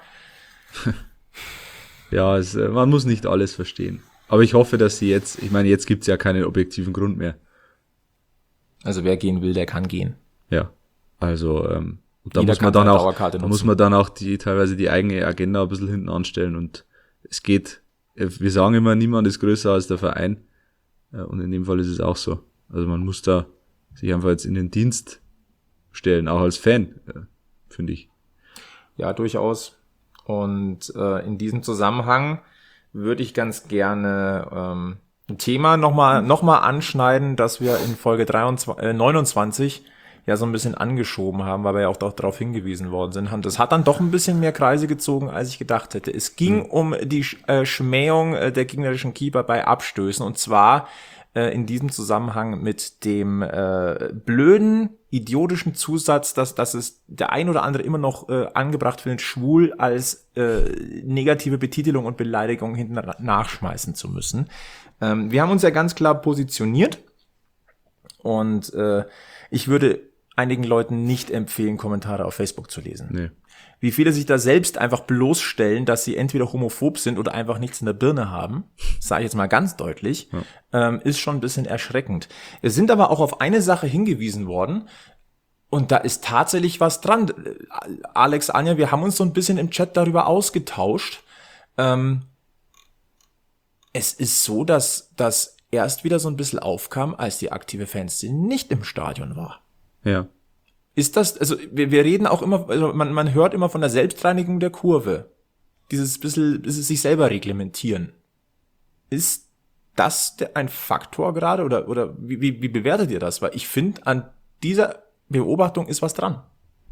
[SPEAKER 3] Ja, es, man muss nicht alles verstehen. Aber ich hoffe, dass sie jetzt, ich meine, jetzt gibt's ja keinen objektiven Grund mehr.
[SPEAKER 2] Also wer gehen will, der kann gehen.
[SPEAKER 3] Ja, also ähm, da muss man dann auch, da muss man dann auch die teilweise die eigene Agenda ein bisschen hinten anstellen und es geht, wir sagen immer, niemand ist größer als der Verein und in dem Fall ist es auch so. Also man muss da sich einfach jetzt in den Dienst stellen, auch als Fan, finde ich.
[SPEAKER 2] Ja, durchaus. Und äh, in diesem Zusammenhang würde ich ganz gerne ähm, ein Thema nochmal noch mal anschneiden, das wir in Folge dreiundzwanzig, äh, neunundzwanzig ja so ein bisschen angeschoben haben, weil wir ja auch darauf hingewiesen worden sind. Und das hat dann doch ein bisschen mehr Kreise gezogen, als ich gedacht hätte. Es ging mhm. um die äh, Schmähung äh, der gegnerischen Keeper bei Abstößen. Und zwar äh, in diesem Zusammenhang mit dem äh, blöden, idiotischen Zusatz, dass, dass es der ein oder andere immer noch äh, angebracht findet, schwul als äh, negative Betitelung und Beleidigung hinten nachschmeißen zu müssen. Ähm, wir haben uns ja ganz klar positioniert und äh, ich würde einigen Leuten nicht empfehlen, Kommentare auf Facebook zu lesen.
[SPEAKER 3] Nee.
[SPEAKER 2] Wie viele sich da selbst einfach bloßstellen, dass sie entweder homophob sind oder einfach nichts in der Birne haben, sage ich jetzt mal ganz deutlich, ja. ähm, ist schon ein bisschen erschreckend. Wir sind aber auch auf eine Sache hingewiesen worden und da ist tatsächlich was dran. Alex, Anja, wir haben uns so ein bisschen im Chat darüber ausgetauscht. Ähm, es ist so, dass das erst wieder so ein bisschen aufkam, als die aktive Fanszene nicht im Stadion war.
[SPEAKER 3] Ja.
[SPEAKER 2] Ist das, also wir, wir reden auch immer, also man, man hört immer von der Selbstreinigung der Kurve. Dieses bisschen, dieses sich selber reglementieren. Ist das der, ein Faktor gerade oder, oder wie, wie, wie bewertet ihr das? Weil ich finde, an dieser Beobachtung ist was dran.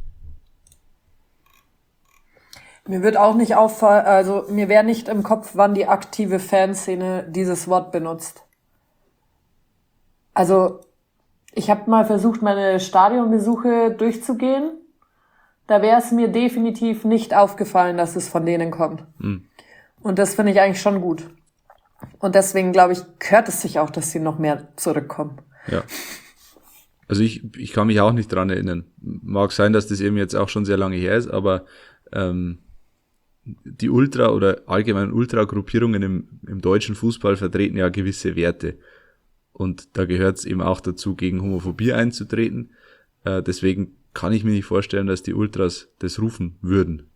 [SPEAKER 4] Mir wird auch nicht auffallen, also mir wäre nicht im Kopf, wann die aktive Fanszene dieses Wort benutzt. Also ich habe mal versucht, meine Stadionbesuche durchzugehen. Da wäre es mir definitiv nicht aufgefallen, dass es von denen kommt. Mhm. Und das finde ich eigentlich schon gut. Und deswegen, glaube ich, gehört es sich auch, dass sie noch mehr zurückkommen.
[SPEAKER 3] Ja. Also ich, ich kann mich auch nicht dran erinnern. Mag sein, dass das eben jetzt auch schon sehr lange her ist, aber ähm, die Ultra- oder allgemein Ultra-Gruppierungen im, im deutschen Fußball vertreten ja gewisse Werte. Und da gehört es eben auch dazu, gegen Homophobie einzutreten. Äh, deswegen kann ich mir nicht vorstellen, dass die Ultras das rufen würden.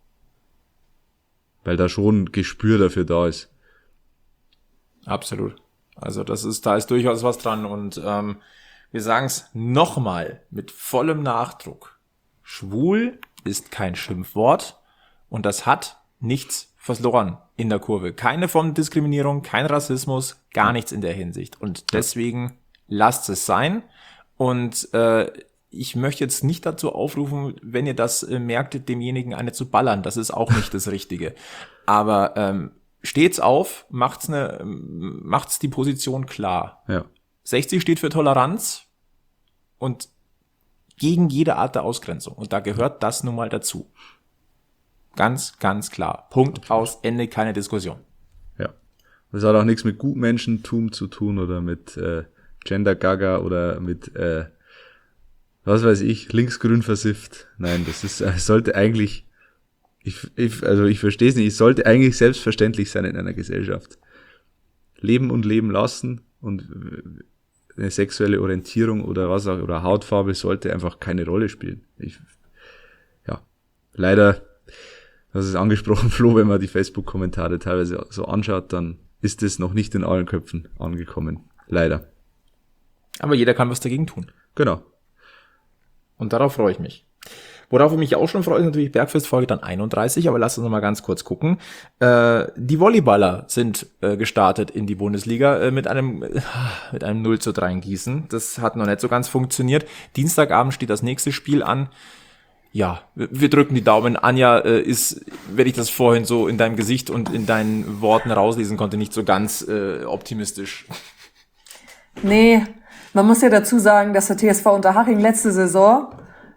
[SPEAKER 3] Weil da schon Gespür dafür da ist.
[SPEAKER 2] Absolut. Also das ist, da ist durchaus was dran. Und ähm, wir sagen es nochmal mit vollem Nachdruck. Schwul ist kein Schimpfwort und das hat nichts verloren in der Kurve. Keine Form der Diskriminierung, kein Rassismus, gar nichts in der Hinsicht. Und deswegen lasst es sein. Und äh, ich möchte jetzt nicht dazu aufrufen, wenn ihr das äh, merkt, demjenigen eine zu ballern. Das ist auch nicht das Richtige. Aber ähm, steht's auf, macht's, eine, macht's die Position klar.
[SPEAKER 3] Ja.
[SPEAKER 2] sechzig steht für Toleranz und gegen jede Art der Ausgrenzung. Und da gehört das nun mal dazu. Ganz, ganz klar. Punkt, okay. Aus, Ende, keine Diskussion.
[SPEAKER 3] Ja. Das hat auch nichts mit Gutmenschentum zu tun oder mit äh, Gender Gaga oder mit, äh, was weiß ich, linksgrün versifft. Nein, das ist, äh, sollte eigentlich, ich, ich, also ich verstehe es nicht, es sollte eigentlich selbstverständlich sein in einer Gesellschaft. Leben und leben lassen und eine sexuelle Orientierung oder was auch, oder Hautfarbe sollte einfach keine Rolle spielen. Ich, ja, leider, das ist angesprochen, Flo, wenn man die Facebook-Kommentare teilweise so anschaut, dann ist es noch nicht in allen Köpfen angekommen. Leider.
[SPEAKER 2] Aber jeder kann was dagegen tun.
[SPEAKER 3] Genau.
[SPEAKER 2] Und darauf freue ich mich. Worauf ich mich auch schon freue, ist natürlich Bergfest-Folge dann einunddreißig, aber lasst uns noch mal ganz kurz gucken. Äh, die Volleyballer sind äh, gestartet in die Bundesliga äh, mit einem äh, mit einem null zu drei in Gießen. Das hat noch nicht so ganz funktioniert. Dienstagabend steht das nächste Spiel an. Ja, wir drücken die Daumen. Anja äh, ist, wenn ich das vorhin so in deinem Gesicht und in deinen Worten rauslesen konnte, nicht so ganz äh, optimistisch.
[SPEAKER 4] Nee, man muss ja dazu sagen, dass der T S V Unterhaching letzte Saison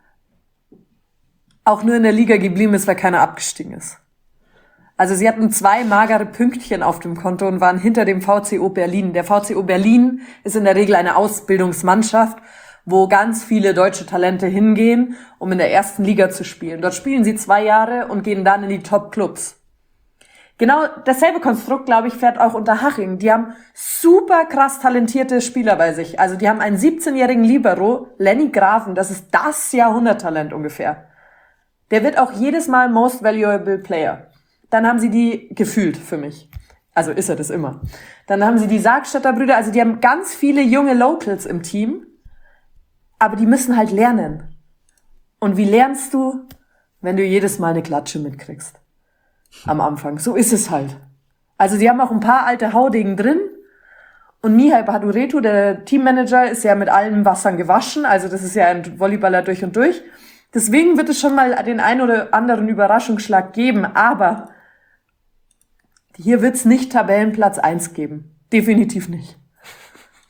[SPEAKER 4] auch nur in der Liga geblieben ist, weil keiner abgestiegen ist. Also sie hatten zwei magere Pünktchen auf dem Konto und waren hinter dem V C O Berlin. Der V C O Berlin ist in der Regel eine Ausbildungsmannschaft, wo ganz viele deutsche Talente hingehen, um in der ersten Liga zu spielen. Dort spielen sie zwei Jahre und gehen dann in die Top-Clubs. Genau dasselbe Konstrukt, glaube ich, fährt auch Unterhaching. Die haben super krass talentierte Spieler bei sich. Also die haben einen siebzehnjährigen Libero, Lenny Grafen, das ist das Jahrhunderttalent ungefähr. Der wird auch jedes Mal Most Valuable Player. Dann haben sie die gefühlt für mich. Also ist er das immer. Dann haben sie die Sargstädter Brüder, also die haben ganz viele junge Locals im Team. Aber die müssen halt lernen. Und wie lernst du, wenn du jedes Mal eine Klatsche mitkriegst? Am Anfang. So ist es halt. Also die haben auch ein paar alte Haudegen drin. Und Mihai Baduretu, der Teammanager, ist ja mit allen Wassern gewaschen. Also das ist ja ein Volleyballer durch und durch. Deswegen wird es schon mal den ein oder anderen Überraschungsschlag geben. Aber hier wird's nicht Tabellenplatz eins geben. Definitiv nicht.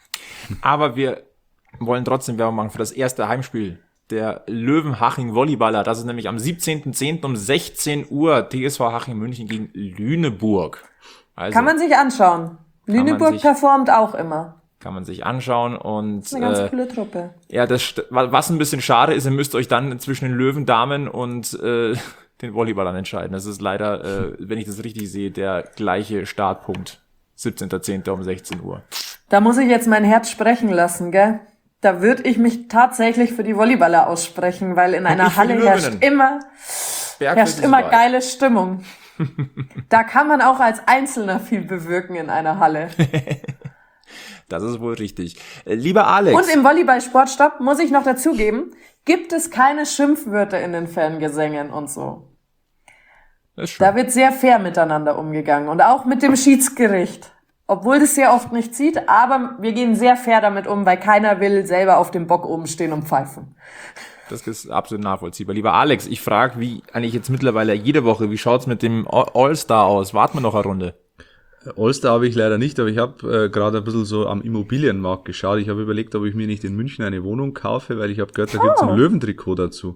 [SPEAKER 2] Aber wir wollen trotzdem Werbung machen für das erste Heimspiel der Löwen-Haching-Volleyballer. Das ist nämlich am siebzehnten zehnten um sechzehn Uhr T S V Haching München gegen Lüneburg. Also,
[SPEAKER 4] kann man sich anschauen. Lüneburg
[SPEAKER 2] sich,
[SPEAKER 4] performt auch immer.
[SPEAKER 2] Kann man sich anschauen und
[SPEAKER 4] das ist eine ganz
[SPEAKER 2] äh,
[SPEAKER 4] coole Truppe.
[SPEAKER 2] Ja, das was ein bisschen schade ist, ihr müsst euch dann zwischen den Löwen-Damen und äh, den Volleyballern entscheiden. Das ist leider, äh, wenn ich das richtig sehe, der gleiche Startpunkt. siebzehnten zehnten um sechzehn Uhr.
[SPEAKER 4] Da muss ich jetzt mein Herz sprechen lassen, gell? Da würde ich mich tatsächlich für die Volleyballer aussprechen, weil in einer Halle herrscht immer, herrscht immer geile Stimmung. Da kann man auch als Einzelner viel bewirken in einer Halle.
[SPEAKER 2] Das ist wohl richtig. Lieber Alex.
[SPEAKER 4] Und im Volleyball-Sportstopp muss ich noch dazugeben, gibt es keine Schimpfwörter in den Fangesängen und so. Da wird sehr fair miteinander umgegangen und auch mit dem Schiedsgericht. Obwohl das sehr oft nicht sieht, aber wir gehen sehr fair damit um, weil keiner will selber auf dem Bock oben stehen und pfeifen.
[SPEAKER 2] Das ist absolut nachvollziehbar. Lieber Alex, ich frage, wie eigentlich jetzt mittlerweile jede Woche, wie schaut's mit dem All-Star aus? Warten wir noch eine Runde?
[SPEAKER 3] All-Star habe ich leider nicht, aber ich habe äh, gerade ein bisschen so am Immobilienmarkt geschaut. Ich habe überlegt, ob ich mir nicht in München eine Wohnung kaufe, weil ich habe gehört, da oh. gibt's ein Löwentrikot dazu.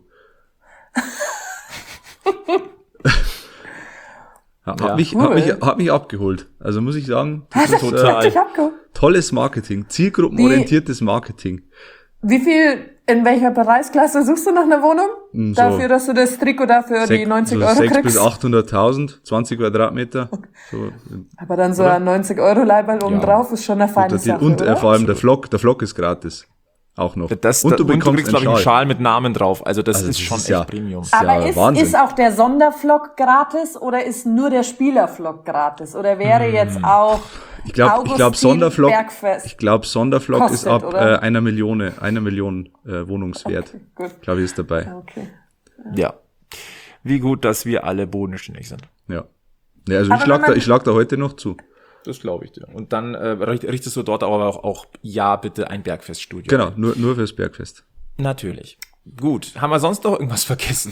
[SPEAKER 3] Hat, ja, mich, cool. hat, mich, hat mich abgeholt. Also muss ich sagen, das ist total tolles Marketing, zielgruppenorientiertes Marketing.
[SPEAKER 4] Wie viel, in welcher Preisklasse suchst du nach einer Wohnung? So dafür, dass du das Trikot dafür die neunzig Euro kriegst?
[SPEAKER 3] sechs bis achthunderttausend, zwanzig Quadratmeter. So,
[SPEAKER 4] aber dann so oder? Ein neunzig Euro Leiberl oben ja. drauf ist schon eine feine
[SPEAKER 3] und
[SPEAKER 4] Sache,
[SPEAKER 3] Und
[SPEAKER 4] oder?
[SPEAKER 3] vor allem der Flock, der Flock ist gratis. Auch noch.
[SPEAKER 2] Das, und du, und bekommst du kriegst, glaube ich, einen Schal mit Namen drauf. Also das also ist das schon ist echt ja, Premium.
[SPEAKER 4] Ist aber ja ist, ist auch der Sonderflock gratis oder ist nur der Spielerflock gratis? Oder wäre hm. jetzt auch
[SPEAKER 3] ich glaube, ich glaube Sonderflock, ich glaube Sonderflock kostet, ist ab äh, einer Million, einer Million äh, Wohnungswert. Okay, glaube ich ist dabei.
[SPEAKER 4] Okay.
[SPEAKER 2] Ja. ja. Wie gut, dass wir alle bodenständig sind.
[SPEAKER 3] Ja. Ja, also aber ich schlag da, ich schlag da heute noch zu.
[SPEAKER 2] Das glaube ich dir. Und dann äh, richtest du dort aber auch, auch ja, bitte ein Bergfeststudio.
[SPEAKER 3] Genau, nur, nur fürs Bergfest.
[SPEAKER 2] Natürlich. Gut. Haben wir sonst noch irgendwas vergessen?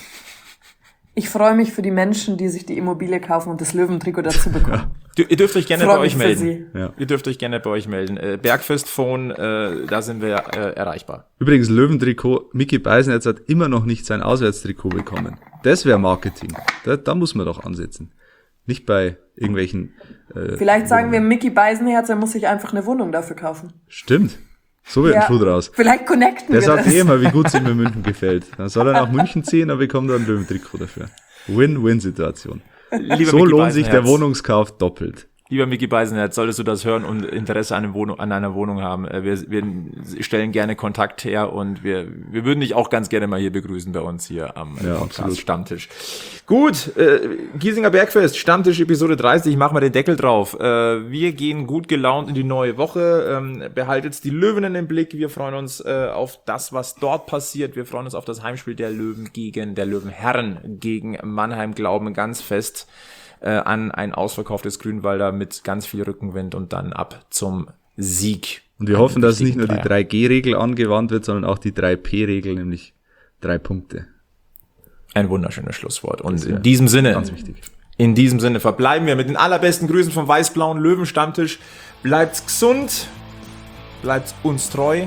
[SPEAKER 4] Ich freue mich für die Menschen, die sich die Immobilie kaufen und das Löwentrikot dazu bekommen.
[SPEAKER 2] Du, ihr dürft euch gerne bei euch melden. Ja. Ihr dürft euch gerne bei euch melden. Äh, Bergfest-Phone, äh, da sind wir äh, erreichbar.
[SPEAKER 3] Übrigens, Löwentrikot, Micky Beisenherz hat immer noch nicht sein Auswärtstrikot bekommen. Das wäre Marketing. Da, da muss man doch ansetzen. Nicht bei irgendwelchen...
[SPEAKER 4] Äh, Vielleicht sagen wir Micky Beisenherz, er muss sich einfach eine Wohnung dafür kaufen.
[SPEAKER 3] Stimmt. So wird ja, ein Schuh draus.
[SPEAKER 4] Vielleicht connecten
[SPEAKER 3] Der
[SPEAKER 4] wir
[SPEAKER 3] sagt
[SPEAKER 4] das.
[SPEAKER 3] eh immer, wie gut es ihm in München gefällt. Dann soll er nach München ziehen, aber bekommt er ein Löwentrikot dafür. Win-Win-Situation. Lieber so Micky lohnt sich der Wohnungskauf doppelt.
[SPEAKER 2] Lieber Micky Beisenherz, solltest du das hören und Interesse an, Wohnung, an einer Wohnung haben, wir, wir stellen gerne Kontakt her und wir, wir würden dich auch ganz gerne mal hier begrüßen bei uns hier am ja, Podcast Stammtisch. Gut, äh, Giesinger Bergfest, Stammtisch Episode dreißig, machen wir den Deckel drauf. Äh, wir gehen gut gelaunt in die neue Woche, ähm, behaltet die Löwinnen im Blick, wir freuen uns äh, auf das, was dort passiert, wir freuen uns auf das Heimspiel der Löwen gegen, der Löwenherren gegen Mannheim, glauben ganz fest an ein ausverkauftes Grünwalder mit ganz viel Rückenwind und dann ab zum Sieg.
[SPEAKER 3] Und wir hoffen, dass nicht nur die drei G Regel angewandt wird, sondern auch die drei P Regel, nämlich drei Punkte.
[SPEAKER 2] Ein wunderschönes Schlusswort. Und in diesem Sinne,
[SPEAKER 3] ganz wichtig.
[SPEAKER 2] In diesem Sinne verbleiben wir mit den allerbesten Grüßen vom weiß-blauen Löwenstammtisch. Bleibt gesund, bleibt uns treu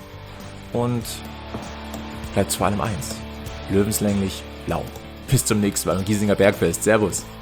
[SPEAKER 2] und bleibt vor allem eins. Löwenslänglich blau. Bis zum nächsten Mal im Giesinger Bergfest. Servus.